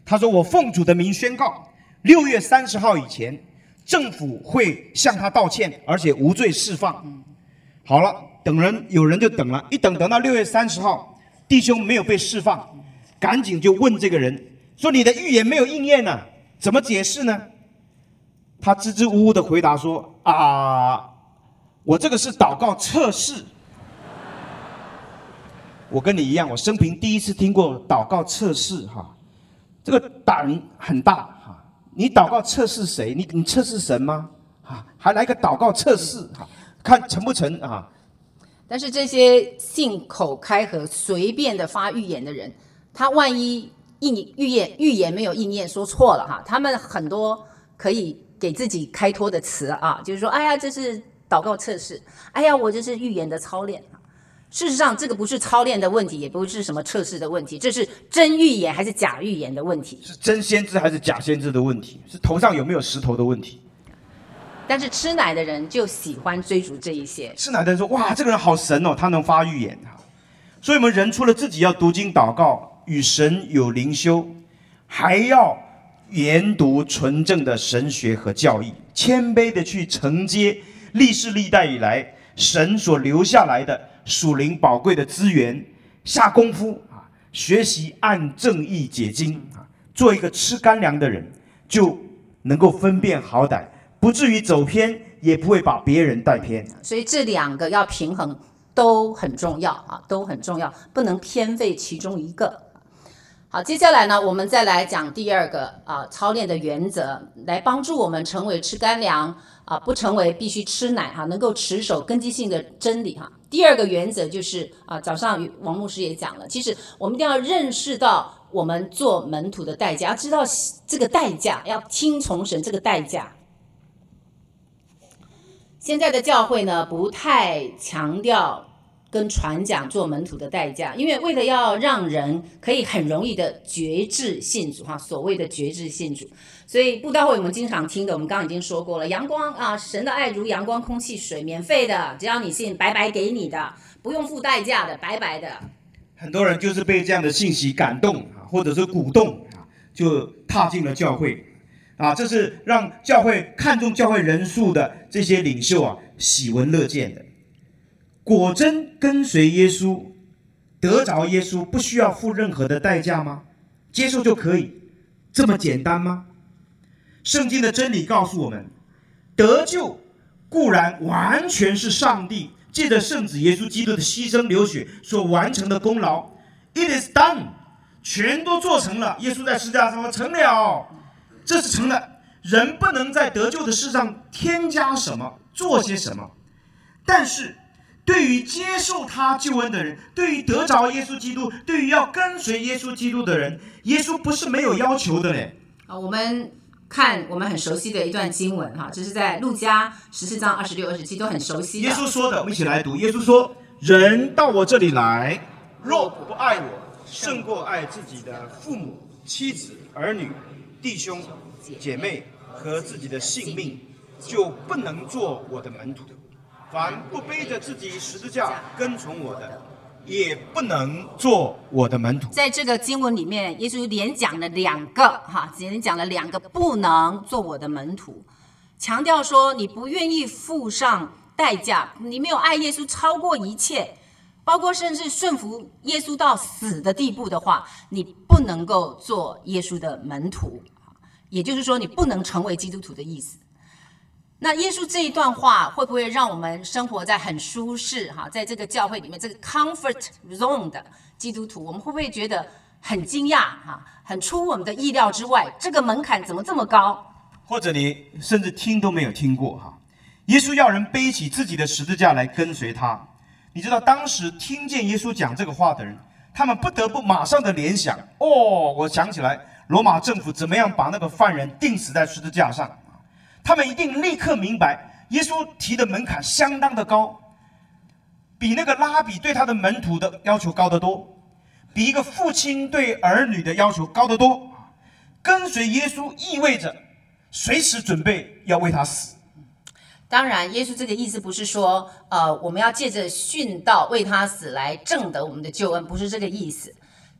他说：“我奉主的名宣告，6月30号以前，政府会向他道歉，而且无罪释放。”好了，有人就等了，等到6月30号，弟兄没有被释放，赶紧就问这个人说：“你的预言没有应验呢，怎么解释呢？”他支支吾吾的回答说：“我这个是祷告测试。”我跟你一样，我生平第一次听过祷告测试哈，这个胆很大哈。你祷告测试谁？你测试神吗？还来个祷告测试哈，看成不成啊？ 但是这些信口开河、随便的发预言的人，他万一预言没有应验，说错了哈，他们很多可以给自己开脱的词啊，就是说，哎呀，这是祷告测试，哎呀，我这是预言的操练。事实上，这个不是操练的问题，也不是什么测试的问题，这是真预言还是假预言的问题， 是真先知还是假先知的问题，是头上有没有石头的问题。 但是吃奶的人就喜欢追逐这一些。 吃奶的人说：“哇，这个人好神哦，他能发预言啊！”所以，我们人除了自己要读经祷告，与神有灵修，还要研读纯正的神学和教义，谦卑的去承接历世历代以来神所留下来的属灵宝贵的资源，下功夫啊，学习按正义解经啊，做一个吃干粮的人，就能够分辨好歹，不至于走偏，也不会把别人带偏。 所以这两个要平衡都很重要啊，都很重要，不能偏废其中一个。好，接下来呢，我们再来讲第二个操练的原则，来帮助我们成为吃干粮不成为必须吃奶能够持守根基性的真理哈。第二个原则就是早上王牧师也讲了，其实我们一定要认识到我们做门徒的代价，要知道这个代价，要听从神这个代价。现在的教会呢，不太强调跟传讲做门徒的代价，因为为了要让人可以很容易的觉知信主所谓的觉知信主，所以布道会我们经常听的，我们刚刚已经说过了，阳光神的爱如阳光、空气、水，免费的，只要你信，白白给你的，不用付代价的，白白的。 很多人就是被这样的信息感动或者是鼓动就踏进了教会这是让教会看重教会人数的这些领袖喜闻乐见的。果真跟随耶稣，得着耶稣，不需要付任何的代价吗？接受就可以，这么简单吗？圣经的真理告诉我们，得救固然完全是上帝借着圣子耶稣基督的牺牲流血所完成的功劳 ，It is done， 全都做成了。耶稣在十字架上成了，这是成了。人不能在得救的事上添加什么，做些什么，但是对于接受他救恩的人，对于得着耶稣基督，对于要跟随耶稣基督的人，耶稣不是没有要求的嘞。 我们看我们很熟悉的一段经文这是在路加14章26、27都很熟悉的。 耶稣说的，我们一起来读。耶稣说：“人到我这里来，若不爱我，胜过爱自己的父母、妻子、儿女、弟兄、姐妹和自己的性命，就不能做我的门徒。凡不背着自己十字架跟从我的，也不能做我的门徒。” 在这个经文里面，耶稣连讲了两个不能做我的门徒，强调说你不愿意付上代价，你没有爱耶稣超过一切，包括甚至顺服耶稣到死的地步的话，你不能够做耶稣的门徒，也就是说你不能成为基督徒的意思。那耶稣这一段话会不会让我们生活在很舒适在这个教会里面这个 comfort zone 的基督徒，我们会不会觉得很惊讶很出我们的意料之外，这个门槛怎么这么高？ 或者你甚至听都没有听过耶稣要人背起自己的十字架来跟随他。你知道当时听见耶稣讲这个话的人，他们不得不马上的联想，我想起来罗马政府怎么样把那个犯人钉死在十字架上。他们一定立刻明白，耶稣提的门槛相当的高，比那个拉比对他的门徒的要求高得多，比一个父亲对儿女的要求高得多。跟随耶稣意味着随时准备要为他死。 当然，耶稣这个意思不是说，我们要借着殉道为他死来证得我们的救恩，不是这个意思。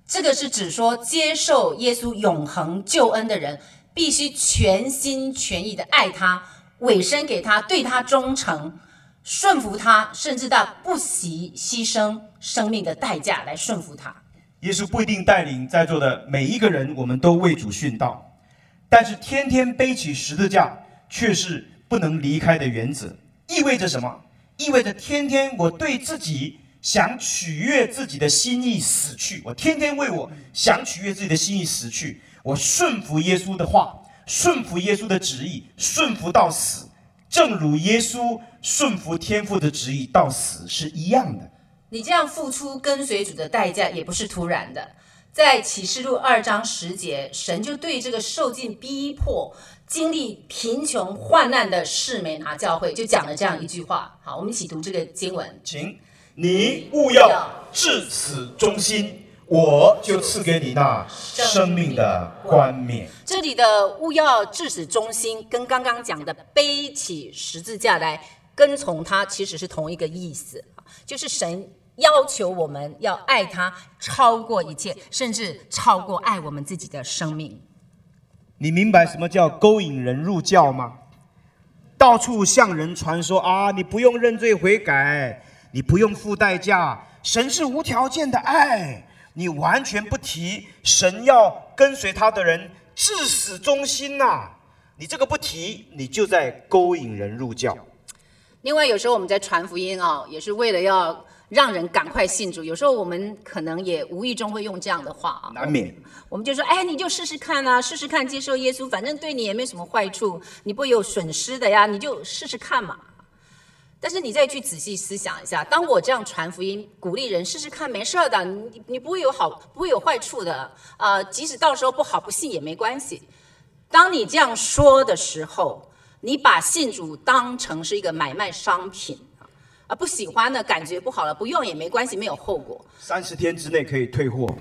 这个是指说，接受耶稣永恒救恩的人，必须全心全意的爱他，委身给他，对他忠诚，顺服他，甚至到不惜牺牲生命的代价来顺服他。 耶稣不一定带领在座的每一个人，我们都为主殉道，但是天天背起十字架却是不能离开的原则。意味着什么？意味着天天我对自己想取悦自己的心意死去，我天天为我想取悦自己的心意死去，我顺服耶稣的话，顺服耶稣的旨意，顺服到死，正如耶稣顺服天父的旨意到死是一样的。 你这样付出跟随主的代价也不是突然的。在启示录2章10节，神就对这个受尽逼迫、经历贫穷患难的士美拿教会就讲了这样一句话。好，我们一起读这个经文， 请你务要至死忠心，我就赐给你那生命的冠冕。 这里的务要至死忠心，跟刚刚讲的背起十字架来跟从他，其实是同一个意思，就是神要求我们要爱他超过一切，甚至超过爱我们自己的生命。 你明白什么叫勾引人入教吗？到处向人传说啊，你不用认罪悔改，你不用付代价，神是无条件的爱，你完全不提神要跟随他的人至死忠心呐，你这个不提，你就在勾引人入教。 另外，有时候我们在传福音也是为了要让人赶快信主。有时候我们可能也无意中会用这样的话难免。 我们就说，哎，你就试试看啊，试试看接受耶稣，反正对你也没什么坏处，你不会有损失的呀，你就试试看嘛。但是你再去仔细思想一下，当我这样传福音，鼓励人试试看，没事的，你不会有不会有坏处的，即使到时候不好不信也没关系。当你这样说的时候，你把信主当成是一个买卖商品，不喜欢的感觉不好了，不用也没关系，没有后果。 30天之内可以退货。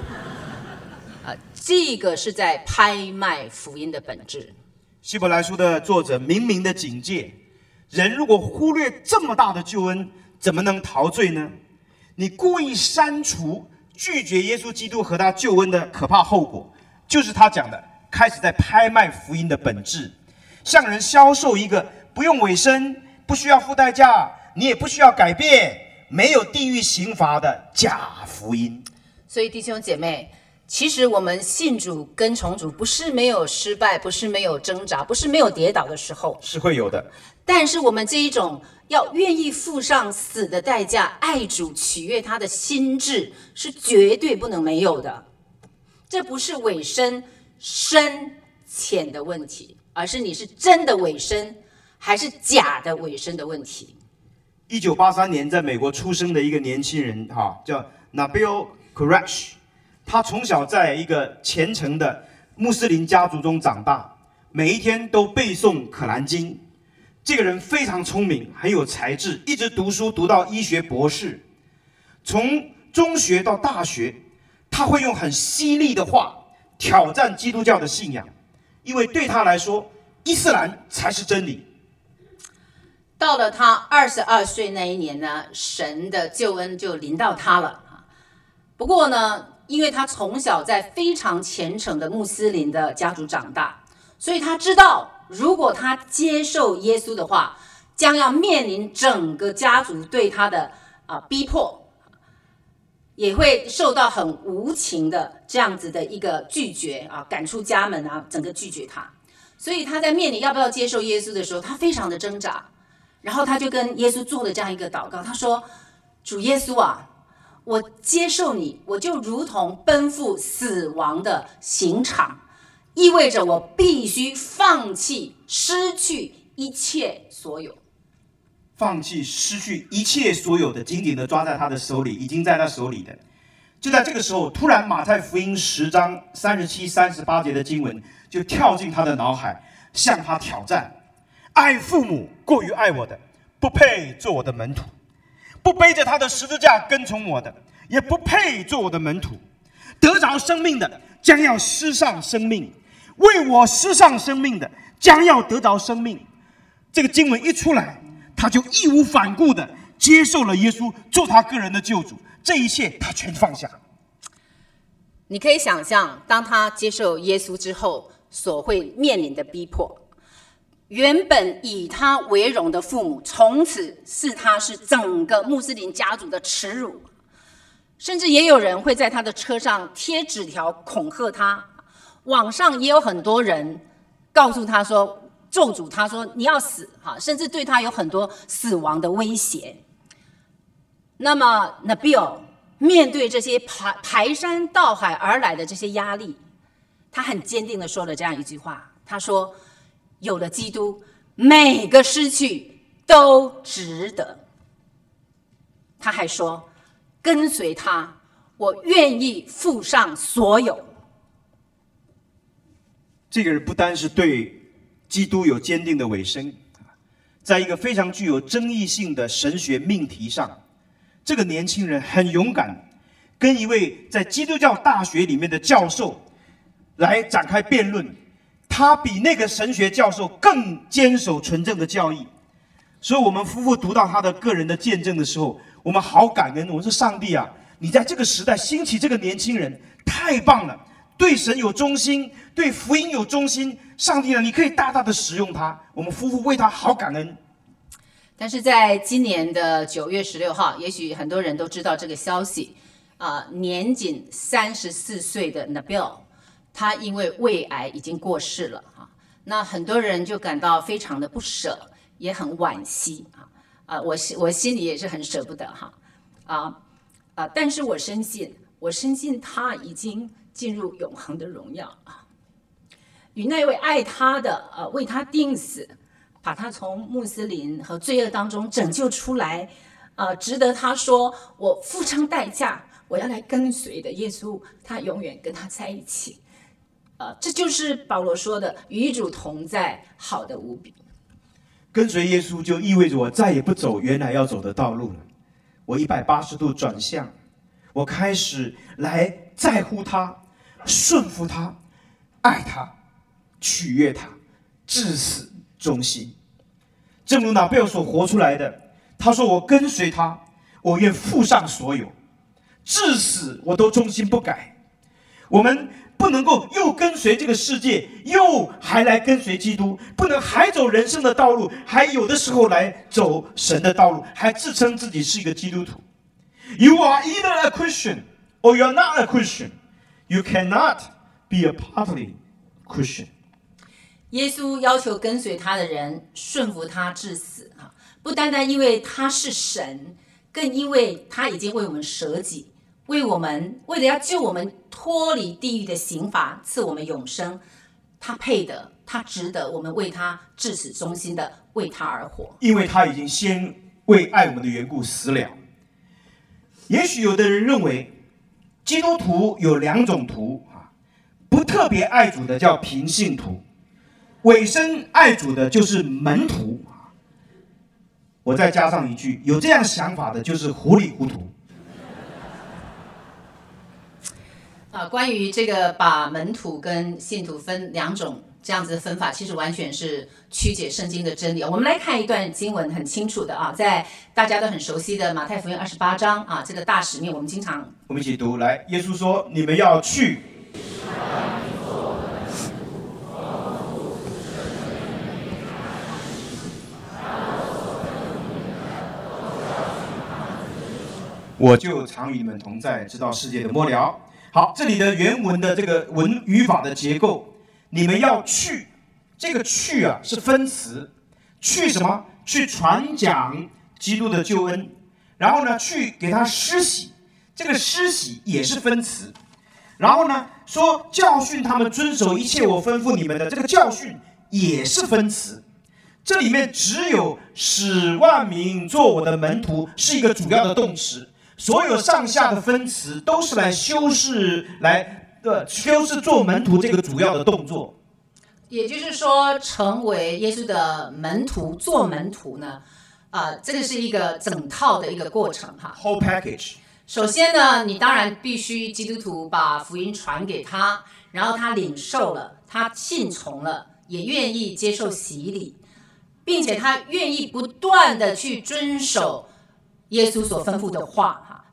这个是在拍卖福音的本质。 希伯来书的作者明明的警戒，人如果忽略这么大的救恩，怎么能逃罪呢？你故意删除、拒绝耶稣基督和他救恩的可怕后果，就是他讲的，开始在拍卖福音的本质，向人销售一个不用委身、不需要付代价，你也不需要改变，没有地狱刑罚的假福音。 所以弟兄姐妹，其实我们信主跟从主，不是没有失败，不是没有挣扎，不是没有跌倒的时候， 是会有的。 但是我们这一种要愿意付上死的代价，爱主取悦他的心智，是绝对不能没有的。这不是委身深浅的问题，而是你是真的委身还是假的委身的问题。 1983年在美国出生的一个年轻人，叫 Nabil Qureshi， 他从小在一个虔诚的穆斯林家族中长大，每一天都背诵可兰经。这个人非常聪明，很有才智，一直读书读到医学博士。从中学到大学，他会用很犀利的话挑战基督教的信仰，因为对他来说，伊斯兰才是真理。 到了他22岁那一年呢，神的救恩就临到他了。不过呢，因为他从小在非常虔诚的穆斯林的家族长大，所以他知道，如果他接受耶稣的话，将要面临整个家族对他的逼迫，也会受到很无情的这样子的一个拒绝赶出家门整个拒绝他。所以他在面临要不要接受耶稣的时候，他非常的挣扎。然后他就跟耶稣做了这样一个祷告，他说：“主耶稣啊，我接受你，我就如同奔赴死亡的刑场，意味着我必须放弃、失去一切所有。” 放弃、失去一切所有的，紧紧的抓在他的手里，已经在他手里的。就在这个时候，突然马太福音10章37、38节的经文就跳进他的脑海，向他挑战：爱父母过于爱我的，不配做我的门徒；不背着他的十字架跟从我的，也不配做我的门徒。得着生命的，将要失丧生命；为我失丧生命的，将要得着生命。这个经文一出来，他就义无反顾的接受了耶稣做他个人的救主，这一切他全放下。 你可以想象，当他接受耶稣之后所会面临的逼迫。原本以他为荣的父母，从此视他是整个穆斯林家族的耻辱，甚至也有人会在他的车上贴纸条恐吓他。网上也有很多人告诉他说，咒诅他说你要死，甚至对他有很多死亡的威胁。那么 Nabil 面对这些排山倒海而来的这些压力，他很坚定地说了这样一句话，他说，有了基督，每个失去都值得。他还说，跟随他，我愿意付上所有。 这个人不单是对基督有坚定的委身，在一个非常具有争议性的神学命题上，这个年轻人很勇敢，跟一位在基督教大学里面的教授来展开辩论。他比那个神学教授更坚守纯正的教义。所以我们夫妇读到他的个人的见证的时候，我们好感恩。我们说，上帝啊，你在这个时代兴起这个年轻人，太棒了，对神有忠心，对福音有忠心。上帝呢，你可以大大的使用他。我们夫妇为他好感恩。 但是在今年的9月16号，也许很多人都知道这个消息，年仅34岁的 Nabil， 他因为胃癌已经过世了那很多人就感到非常的不舍，也很惋惜我心里也是很舍不得但是我深信他已经进入永恒的荣耀与那位爱他的为他钉死，把他从穆斯林和罪恶当中拯救出来，值得他说我付上代价，我要来跟随的耶稣，他永远跟他在一起。这就是保罗说的与主同在，好的无比。 跟随耶稣就意味着我再也不走原来要走的道路了，我180度转向，我开始来在乎他，顺服他，爱他，取悦他，至死忠心。正如拿贝尔所活出来的，他说，我跟随他，我愿付上所有，至死我都忠心不改。我们不能够又跟随这个世界，又还来跟随基督，不能还走人生的道路，还有的时候来走神的道路，还自称自己是一个基督徒。You are either a Christian or you are not a Christian. You cannot be a partly Christian. 耶稣要求跟随他的人顺服他至死不单单因为他是神，更因为他已经为我们舍己，为了要救我们脱离地狱的刑罚，赐我们永生。他配的，他值得我们为他至死忠心的为他而活， 因为他已经先为爱我们的缘故死了。也许有的人认为基督徒有2种徒不特别爱主的叫平信徒，委身爱主的就是门徒。我再加上一句，有这样想法的就是糊里糊涂。 关于这个把门徒跟信徒分2种这样子的分法，其实完全是曲解圣经的真理。我们来看一段经文，很清楚的在大家都很熟悉的马太福音28章这个大使命，我们一起读。来，耶稣说：“你们要去。”我就常与你们同在，直到世界的末了。好，这里的原文的这个语法的结构，你们要去，这个去是分词，去什么？去传讲基督的救恩，然后呢，去给他施洗，这个施洗也是分词，然后呢，说教训他们遵守一切我吩咐你们的，这个教训也是分词。这里面只有使万民做我的门徒是一个主要的动词。所有上下的分词都是来修饰做门徒这个主要的动作。 也就是说，成为耶稣的门徒，做门徒呢，这个是一个整套的一个过程 Whole package。 首先呢，你当然必须基督徒把福音传给他，然后他领受了，他信从了，也愿意接受洗礼，并且他愿意不断的去遵守耶稣所吩咐的话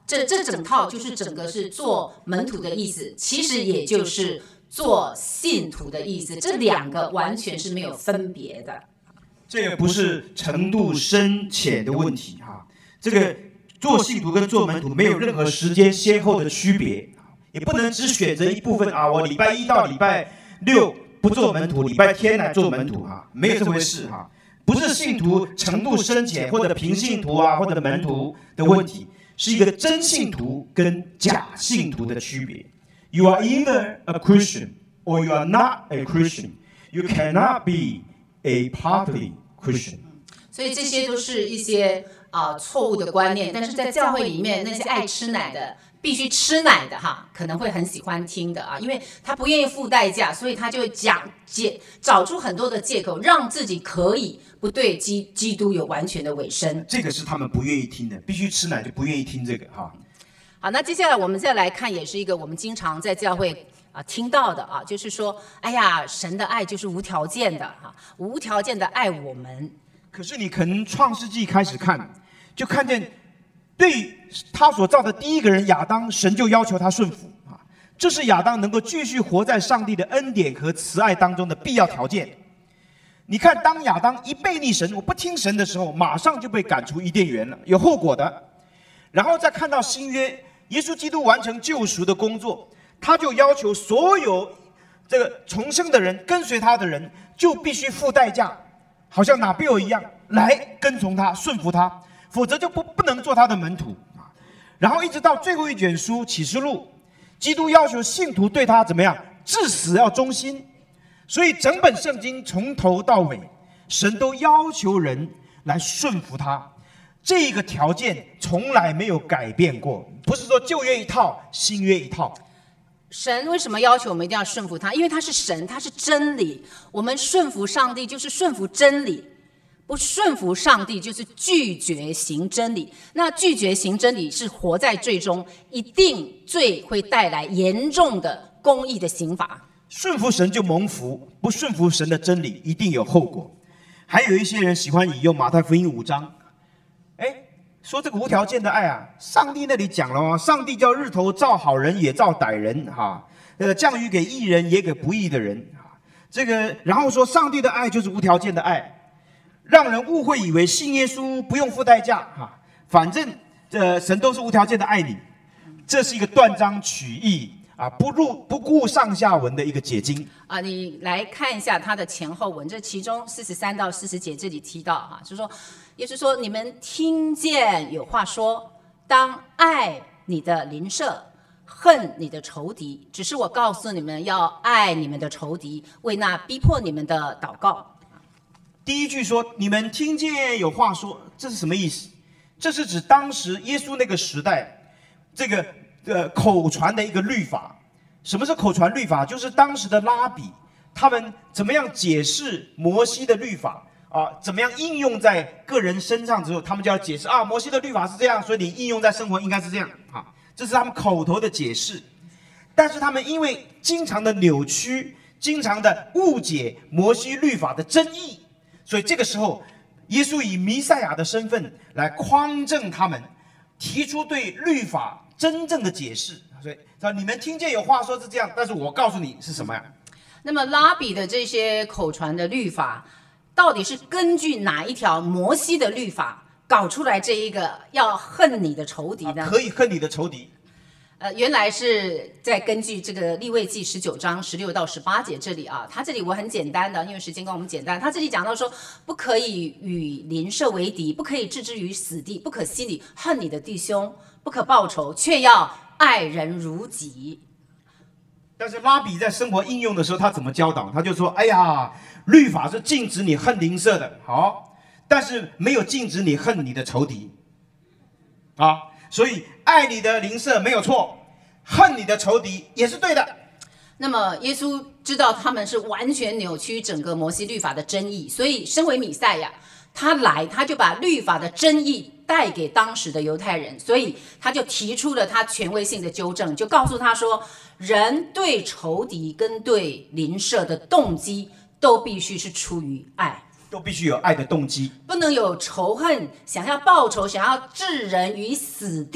这整套就是整个是做门徒的意思，其实也就是做信徒的意思，这两个完全是没有分别的。 这也不是程度深浅的问题哈，这个做信徒跟做门徒没有任何时间先后的区别，也不能只选择一部分啊，我礼拜一到礼拜六不做门徒，礼拜天来做门徒哈，没有这回事哈。不是信徒程度深浅或者平信徒啊或者门徒的问题，是一个真信徒跟假信徒的区别。You are either a Christian or you are not a Christian. You cannot be a partly Christian. 所以这些都是一些错误的观念，但是在教会里面，那些爱吃奶的必须吃奶的哈，可能会很喜欢听的啊，因为他不愿意付代价，所以他就会找出很多的借口，让自己可以不对基督有完全的委身。 这个是他们不愿意听的，必须吃奶就不愿意听这个哈。 好，那接下来我们再来看，也是一个我们经常在教会听到的啊，就是说，哎呀，神的爱就是无条件的哈，无条件的爱我们。 可是你可能创世纪开始看，就看见对他所造的第一个人亚当，神就要求他顺服啊，这是亚当能够继续活在上帝的恩典和慈爱当中的必要条件。你看，当亚当一背逆神，我不听神的时候，马上就被赶出伊甸园了，有后果的。然后再看到新约，耶稣基督完成救赎的工作，他就要求所有这个重生的人跟随他的人，就必须付代价，好像拿标一样来跟从他、顺服他，否则就不能做他的门徒啊。然后一直到最后一卷书启示录，基督要求信徒对他怎么样，至死要忠心。所以整本圣经从头到尾，神都要求人来顺服他，这个条件从来没有改变过，不是说旧约一套，新约一套。 神为什么要求我们一定要顺服他？因为他是神，他是真理。我们顺服上帝就是顺服真理，不顺服上帝就是拒绝行真理。那拒绝行真理是活在罪中，一定罪会带来严重的公义的刑罚。 顺服神就蒙福，不顺服神的真理一定有后果。还有一些人喜欢引用马太福音5章，说这个无条件的爱啊，上帝那里讲了哦，上帝叫日头照好人也照歹人哈，降雨给义人也给不义的人啊。这个然后说上帝的爱就是无条件的爱，让人误会以为信耶稣不用付代价哈，反正神都是无条件的爱你，这是一个断章取义啊，不顾上下文的一个解经啊。你来看一下它的前后文，这其中43到40节这里提到哈，就是说，也就是说，你们听见有话说，当爱你的邻舍，恨你的仇敌。只是我告诉你们，要爱你们的仇敌，为那逼迫你们的祷告。 第一句说，你们听见有话说，这是什么意思？这是指当时耶稣那个时代，这个口传的一个律法。什么是口传律法？就是当时的拉比他们怎么样解释摩西的律法啊，怎么样应用在个人身上之后，他们就要解释啊，摩西的律法是这样，所以你应用在生活应该是这样啊，这是他们口头的解释。但是他们因为经常的扭曲，经常的误解摩西律法的真意，所以这个时候耶稣以弥赛亚的身份来匡正他们，提出对律法真正的解释。所以你们听见有话说是这样，但是我告诉你是什么呀？ 那么拉比的这些口传的律法，到底是根据哪一条摩西的律法搞出来这一个要恨你的仇敌呢？ 可以恨你的仇敌。 原来是在根据这个利未记19章16到18节这里啊，它这里我很简单的，因为时间跟我们简单，它这里讲到说，不可以与邻舍为敌，不可以置之于死地，不可心里恨你的弟兄，不可报仇，却要爱人如己。 但是拉比在生活应用的时候，他怎么教导？他就说：哎呀，律法是禁止你恨邻舍的，好，但是没有禁止你恨你的仇敌啊。所以爱你的邻舍没有错，恨你的仇敌也是对的。 那么耶稣知道他们是完全扭曲整个摩西律法的真意，所以身为弥赛亚，他就把律法的真意带给当时的犹太人，所以他就提出了他权威性的纠正，就告诉他说，人对仇敌跟对邻舍的动机都必须是出于爱， 都必须有爱的动机， 不能有仇恨，想要报仇，想要置人于死地，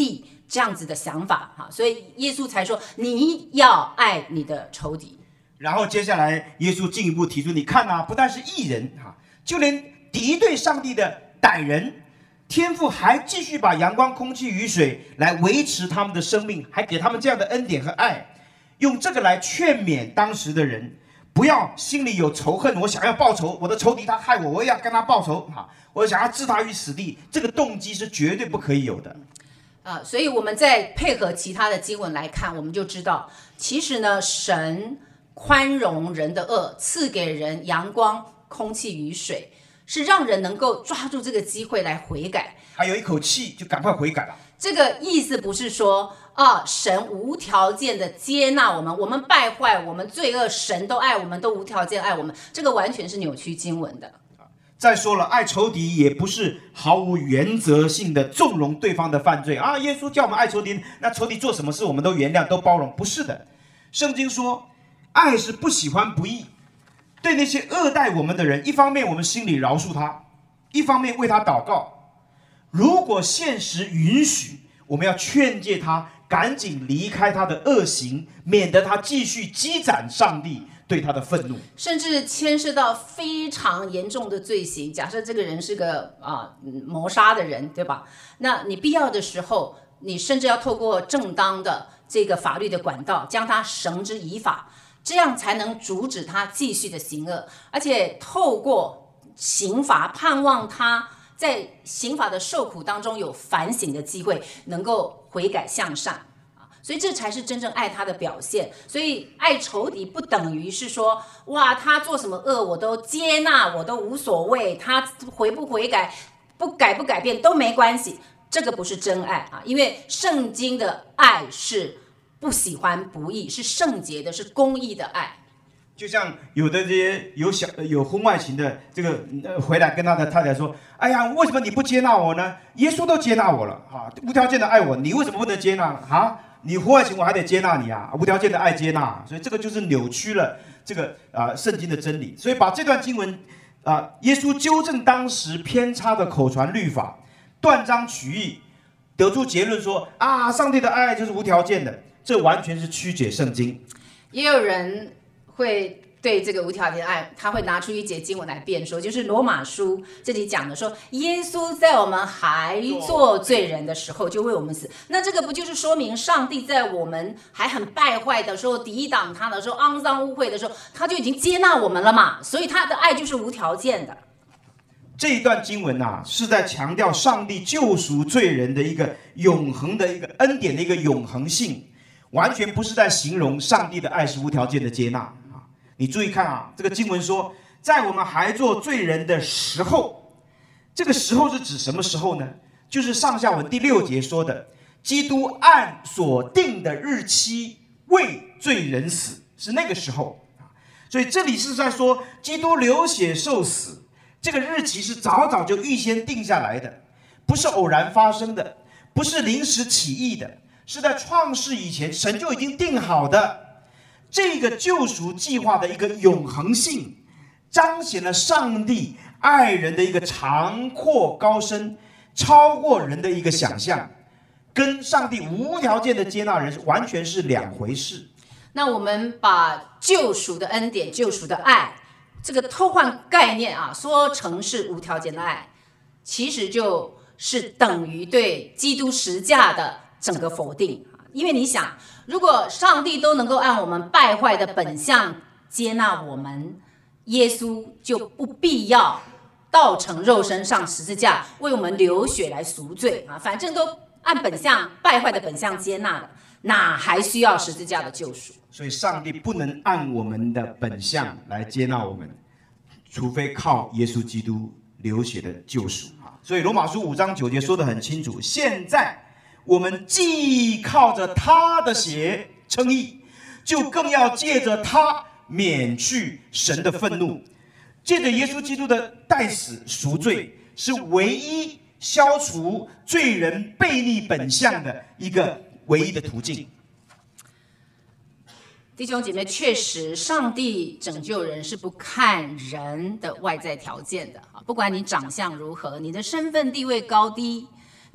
这样子的想法哈，所以耶稣才说你要爱你的仇敌。 然后接下来耶稣进一步提出，你看啊，不但是义人就连敌对上帝的歹人，天父还继续把阳光、空气、雨水来维持他们的生命，还给他们这样的恩典和爱，用这个来劝勉当时的人，不要心里有仇恨，我想要报仇，我的仇敌他害我，我也要跟他报仇我想要置他于死地，这个动机是绝对不可以有的。 所以我们再配合其他的经文来看，我们就知道，其实呢，神宽容人的恶，赐给人阳光、空气、雨水，是让人能够抓住这个机会来悔改， 还有一口气就赶快悔改了。 这个意思不是说神无条件的接纳我们，我们败坏，我们罪恶，神都爱我们，都无条件爱我们，这个完全是扭曲经文的。 再说了，爱仇敌也不是毫无原则性的纵容对方的犯罪耶稣叫我们爱仇敌，那仇敌做什么事我们都原谅，都包容，不是的。圣经说，爱是不喜欢不义，对那些恶待我们的人，一方面我们心里饶恕他，一方面为他祷告。如果现实允许，我们要劝诫他赶紧离开他的恶行，免得他继续积攒上帝对他的愤怒， 甚至牵涉到非常严重的罪行。假设这个人是个谋杀的人，对吧？那你必要的时候，你甚至要透过正当的这个法律的管道，将他绳之以法，这样才能阻止他继续的行恶，而且透过刑罚，盼望他在刑罚的受苦当中有反省的机会，能够悔改向善。所以这才是真正爱他的表现。所以爱仇敌不等于是说，哇，他做什么恶我都接纳，我都无所谓，他悔不悔改，不改变都没关系，这个不是真爱因为圣经的爱是不喜欢不义，是圣洁的，是公义的爱。 就像有的这些有婚外情的这个回来跟他的太太说，哎呀，为什么你不接纳我呢？耶稣都接纳我了无条件的爱我，你为什么不能接纳你婚外情我还得接纳你无条件的爱接纳，所以这个就是扭曲了这个圣经的真理。所以把这段经文耶稣纠正当时偏差的口传律法，断章取义，得出结论说上帝的爱就是无条件的，这完全是曲解圣经。 也有人会对这个无条件的爱，他会拿出一节经文来辩说，就是罗马书这里讲的说，耶稣在我们还做罪人的时候就为我们死。那这个不就是说明上帝在我们还很败坏的时候，抵挡他的时候，肮脏污秽的时候，他就已经接纳我们了嘛？所以他的爱就是无条件的。 这一段经文是在强调上帝救赎罪人的一个永恒的一个恩典的一个永恒性，完全不是在形容上帝的爱是无条件的接纳。你注意看这个经文说，在我们还做罪人的时候，这个时候是指什么时候呢？就是上下文第6节说的，基督按所定的日期为罪人死，是那个时候。所以这里是在说，基督流血受死，这个日期是早早就预先定下来的，不是偶然发生的，不是临时起意的，是在创世以前神就已经定好的。这个救赎计划的一个永恒性，彰显了上帝爱人的一个长阔高深，超过人的一个想象，跟上帝无条件的接纳人完全是两回事。 那我们把救赎的恩典、救赎的爱这个偷换概念说成是无条件的爱，其实就是等于对基督十架的整个否定。因为你想，如果上帝都能够按我们败坏的本相接纳我们，耶稣就不必要道成肉身上十字架为我们流血来赎罪反正都按本相败坏的本相接纳了，哪还需要十字架的救赎？ 所以上帝不能按我们的本相来接纳我们，除非靠耶稣基督流血的救赎。所以罗马书5章9节说得很清楚，现在我们既靠着他的血称义，就更要借着他免去神的愤怒。借着耶稣基督的代死赎罪，是唯一消除罪人悖逆本相的一个唯一的途径。 弟兄姐妹，确实上帝拯救人是不看人的外在条件的不管你长相如何，你的身份地位高低，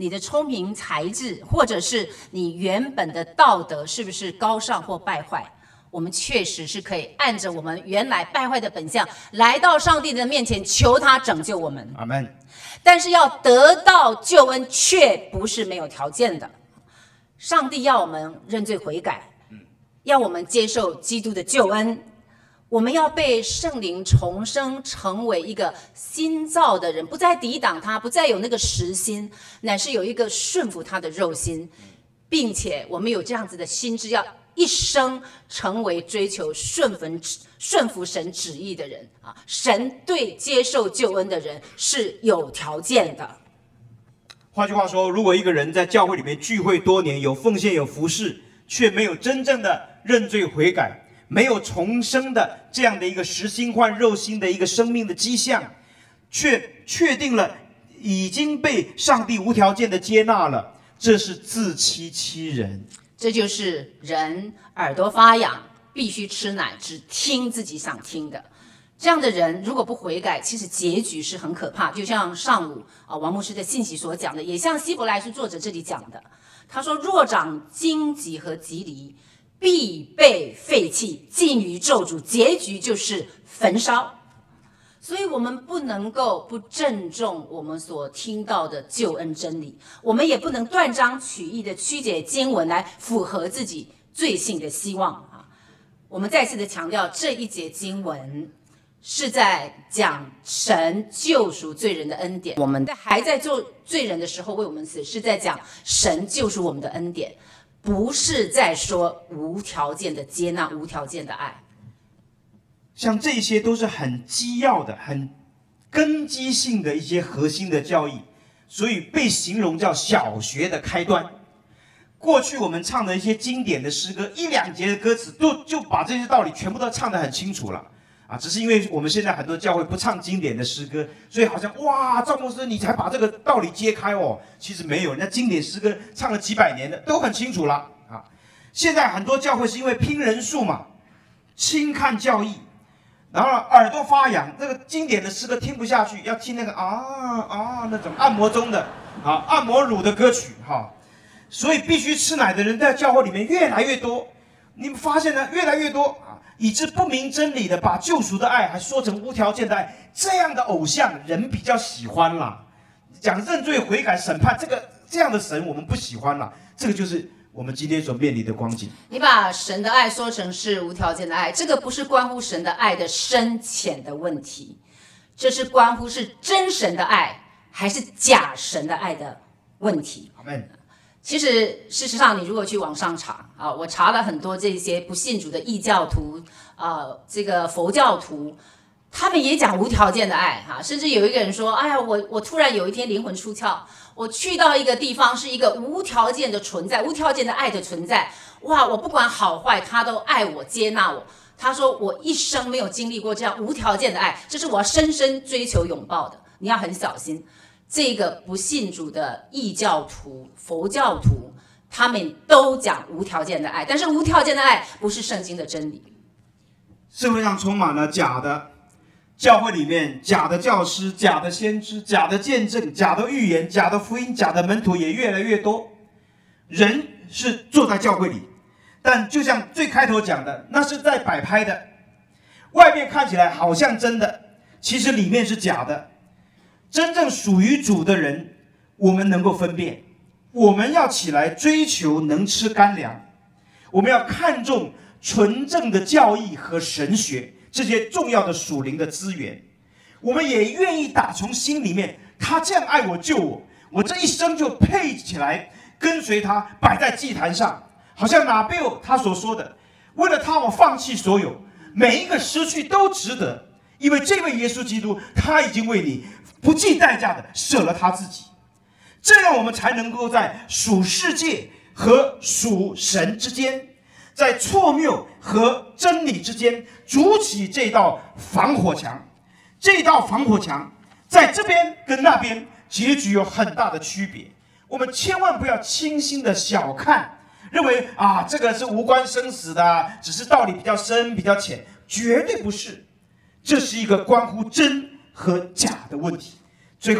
你的聪明才智，或者是你原本的道德是不是高尚或败坏，我们确实是可以按着我们原来败坏的本相，来到上帝的面前，求他拯救我们。 阿们。 但是要得到救恩，却不是没有条件的。上帝要我们认罪悔改，要我们接受基督的救恩。我们要被圣灵重生，成为一个新造的人，不再抵挡他，不再有那个实心，乃是有一个顺服他的肉心，并且我们有这样子的心智，要一生成为追求顺服神旨意的人啊！神对接受救恩的人是有条件的。 换句话说，如果一个人在教会里面聚会多年，有奉献有服侍，却没有真正的认罪悔改，没有重生的这样的一个实心换肉心的一个生命的迹象，却确定了已经被上帝无条件的接纳了，这是自欺欺人。 这就是人耳朵发痒，必须吃奶，只听自己想听的。这样的人如果不悔改，其实结局是很可怕。就像上午王牧师的信息所讲的，也像希伯来书作者这里讲的，他说：若长荆棘和棘藜，必被废弃，尽于咒诅，结局就是焚烧。所以我们不能够不郑重我们所听到的救恩真理，我们也不能断章取义的曲解经文来符合自己罪性的希望啊！我们再次的强调，这一节经文是在讲神救赎罪人的恩典。我们还在做罪人的时候为我们死，是在讲神救赎我们的恩典，不是在说无条件的接纳、无条件的爱。 像这些都是很基要的、很根基性的一些核心的教义，所以被形容叫小学的开端。过去我们唱的一些经典的诗歌，一两节的歌词就把这些道理全部都唱得很清楚了啊！只是因为我们现在很多教会不唱经典的诗歌，所以好像哇，赵牧师你才把这个道理揭开哦。其实没有，人家经典诗歌唱了几百年的都很清楚了啊。现在很多教会是因为拼人数嘛，轻看教义。然后耳朵发痒，那个经典的诗歌听不下去，要听那个那种按摩中的按摩乳的歌曲所以必须吃奶的人在教会里面越来越多。你们发现呢？越来越多以致不明真理的把救赎的爱还说成无条件的爱，这样的偶像人比较喜欢啦。讲认罪悔改审判这样的神我们不喜欢啦。这个就是我们今天所面临的光景。 你把神的爱说成是无条件的爱，这个不是关乎神的爱的深浅的问题，这是关乎是真神的爱还是假神的爱的问题。 阿们。 其实事实上，你如果去网上查我查了很多这些不信主的异教徒这个佛教徒，他们也讲无条件的爱甚至有一个人说：哎呀，我突然有一天灵魂出窍，我去到一个地方，是一个无条件的存在，无条件的爱的存在。哇，我不管好坏，他都爱我，接纳我。他说我一生没有经历过这样无条件的爱，这是我要深深追求拥抱的。你要很小心，这个不信主的异教徒、佛教徒，他们都讲无条件的爱，但是无条件的爱不是圣经的真理。 社会上充满了假的。教会里面假的教师、假的先知、假的见证、假的预言、假的福音、假的门徒也越来越多。人是坐在教会里，但就像最开头讲的，那是在摆拍的，外面看起来好像真的，其实里面是假的。真正属于主的人，我们能够分辨。我们要起来追求能吃干粮，我们要看重纯正的教义和神学，这些重要的属灵的资源，我们也愿意打从心里面，他这样爱我救我，我这一生就配起来跟随他，摆在祭坛上，好像拿贝尔他所说的，为了他我放弃所有，每一个失去都值得，因为这位耶稣基督他已经为你不计代价的舍了他自己，这样我们才能够在属世界和属神之间，在错谬和真理之间筑起这道防火墙。这道防火墙在这边跟那边结局有很大的区别，我们千万不要轻心的小看，认为这个是无关生死的，只是道理比较深比较浅，绝对不是。这是一个关乎真和假的问题。最后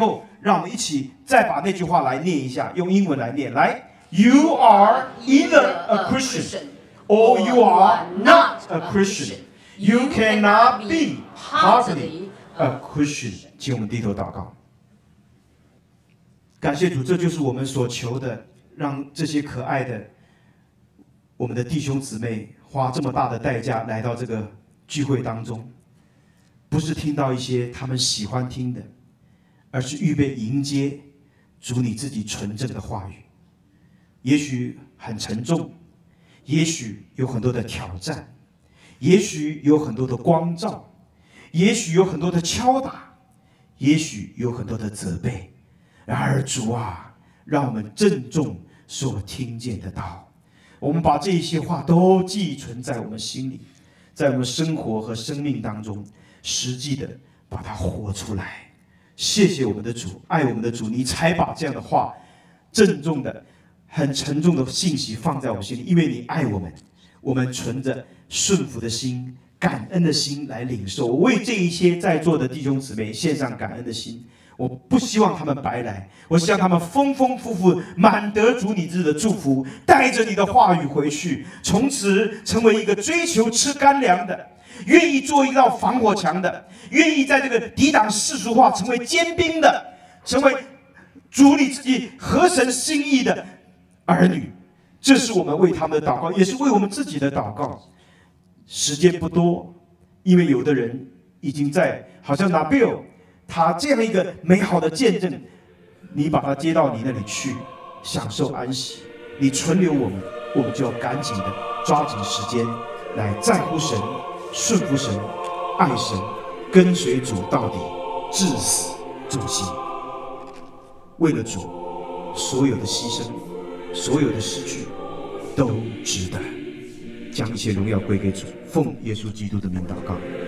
让我们一起再把那句话来念一下，用英文来念。来 ，You are either a Christian or you are not a Christian. You cannot be partly a Christian. 请我们低头祷告。感谢主，这就是我们所求的，让这些可爱的我们的弟兄姊妹花这么大的代价来到这个聚会当中，不是听到一些他们喜欢听的，而是预备迎接主你自己纯正的话语。也许很沉重，也许有很多的挑战，也许有很多的光照，也许有很多的敲打，也许有很多的责备。然而主啊，让我们郑重所听见的道，我们把这些话都寄存在我们心里，在我们生活和生命当中实际的把它活出来。谢谢我们的主，爱我们的主，你才把这样的话郑重的很沉重的信息放在我们心里，因为你爱我们，我们存着顺服的心、感恩的心来领受。我为这一些在座的弟兄姊妹献上感恩的心，我不希望他们白来，我希望他们丰丰富富满得主你自己的祝福，带着你的话语回去，从此成为一个追求吃干粮的，愿意做一道防火墙的，愿意在这个抵挡世俗化成为坚兵的，成为主你自己合神心意的儿女。这是我们为他们的祷告，也是为我们自己的祷告。时间不多，因为有的人已经在，好像拿贝尔他这样一个美好的见证，你把他接到你那里去，享受安息。你存留我们，我们就要赶紧的抓紧时间来在乎神、顺服神、爱神，跟随主到底，至死忠心。为了主，所有的牺牲，所有的失去，都值得。将一切荣耀归给主，奉耶稣基督的名祷告。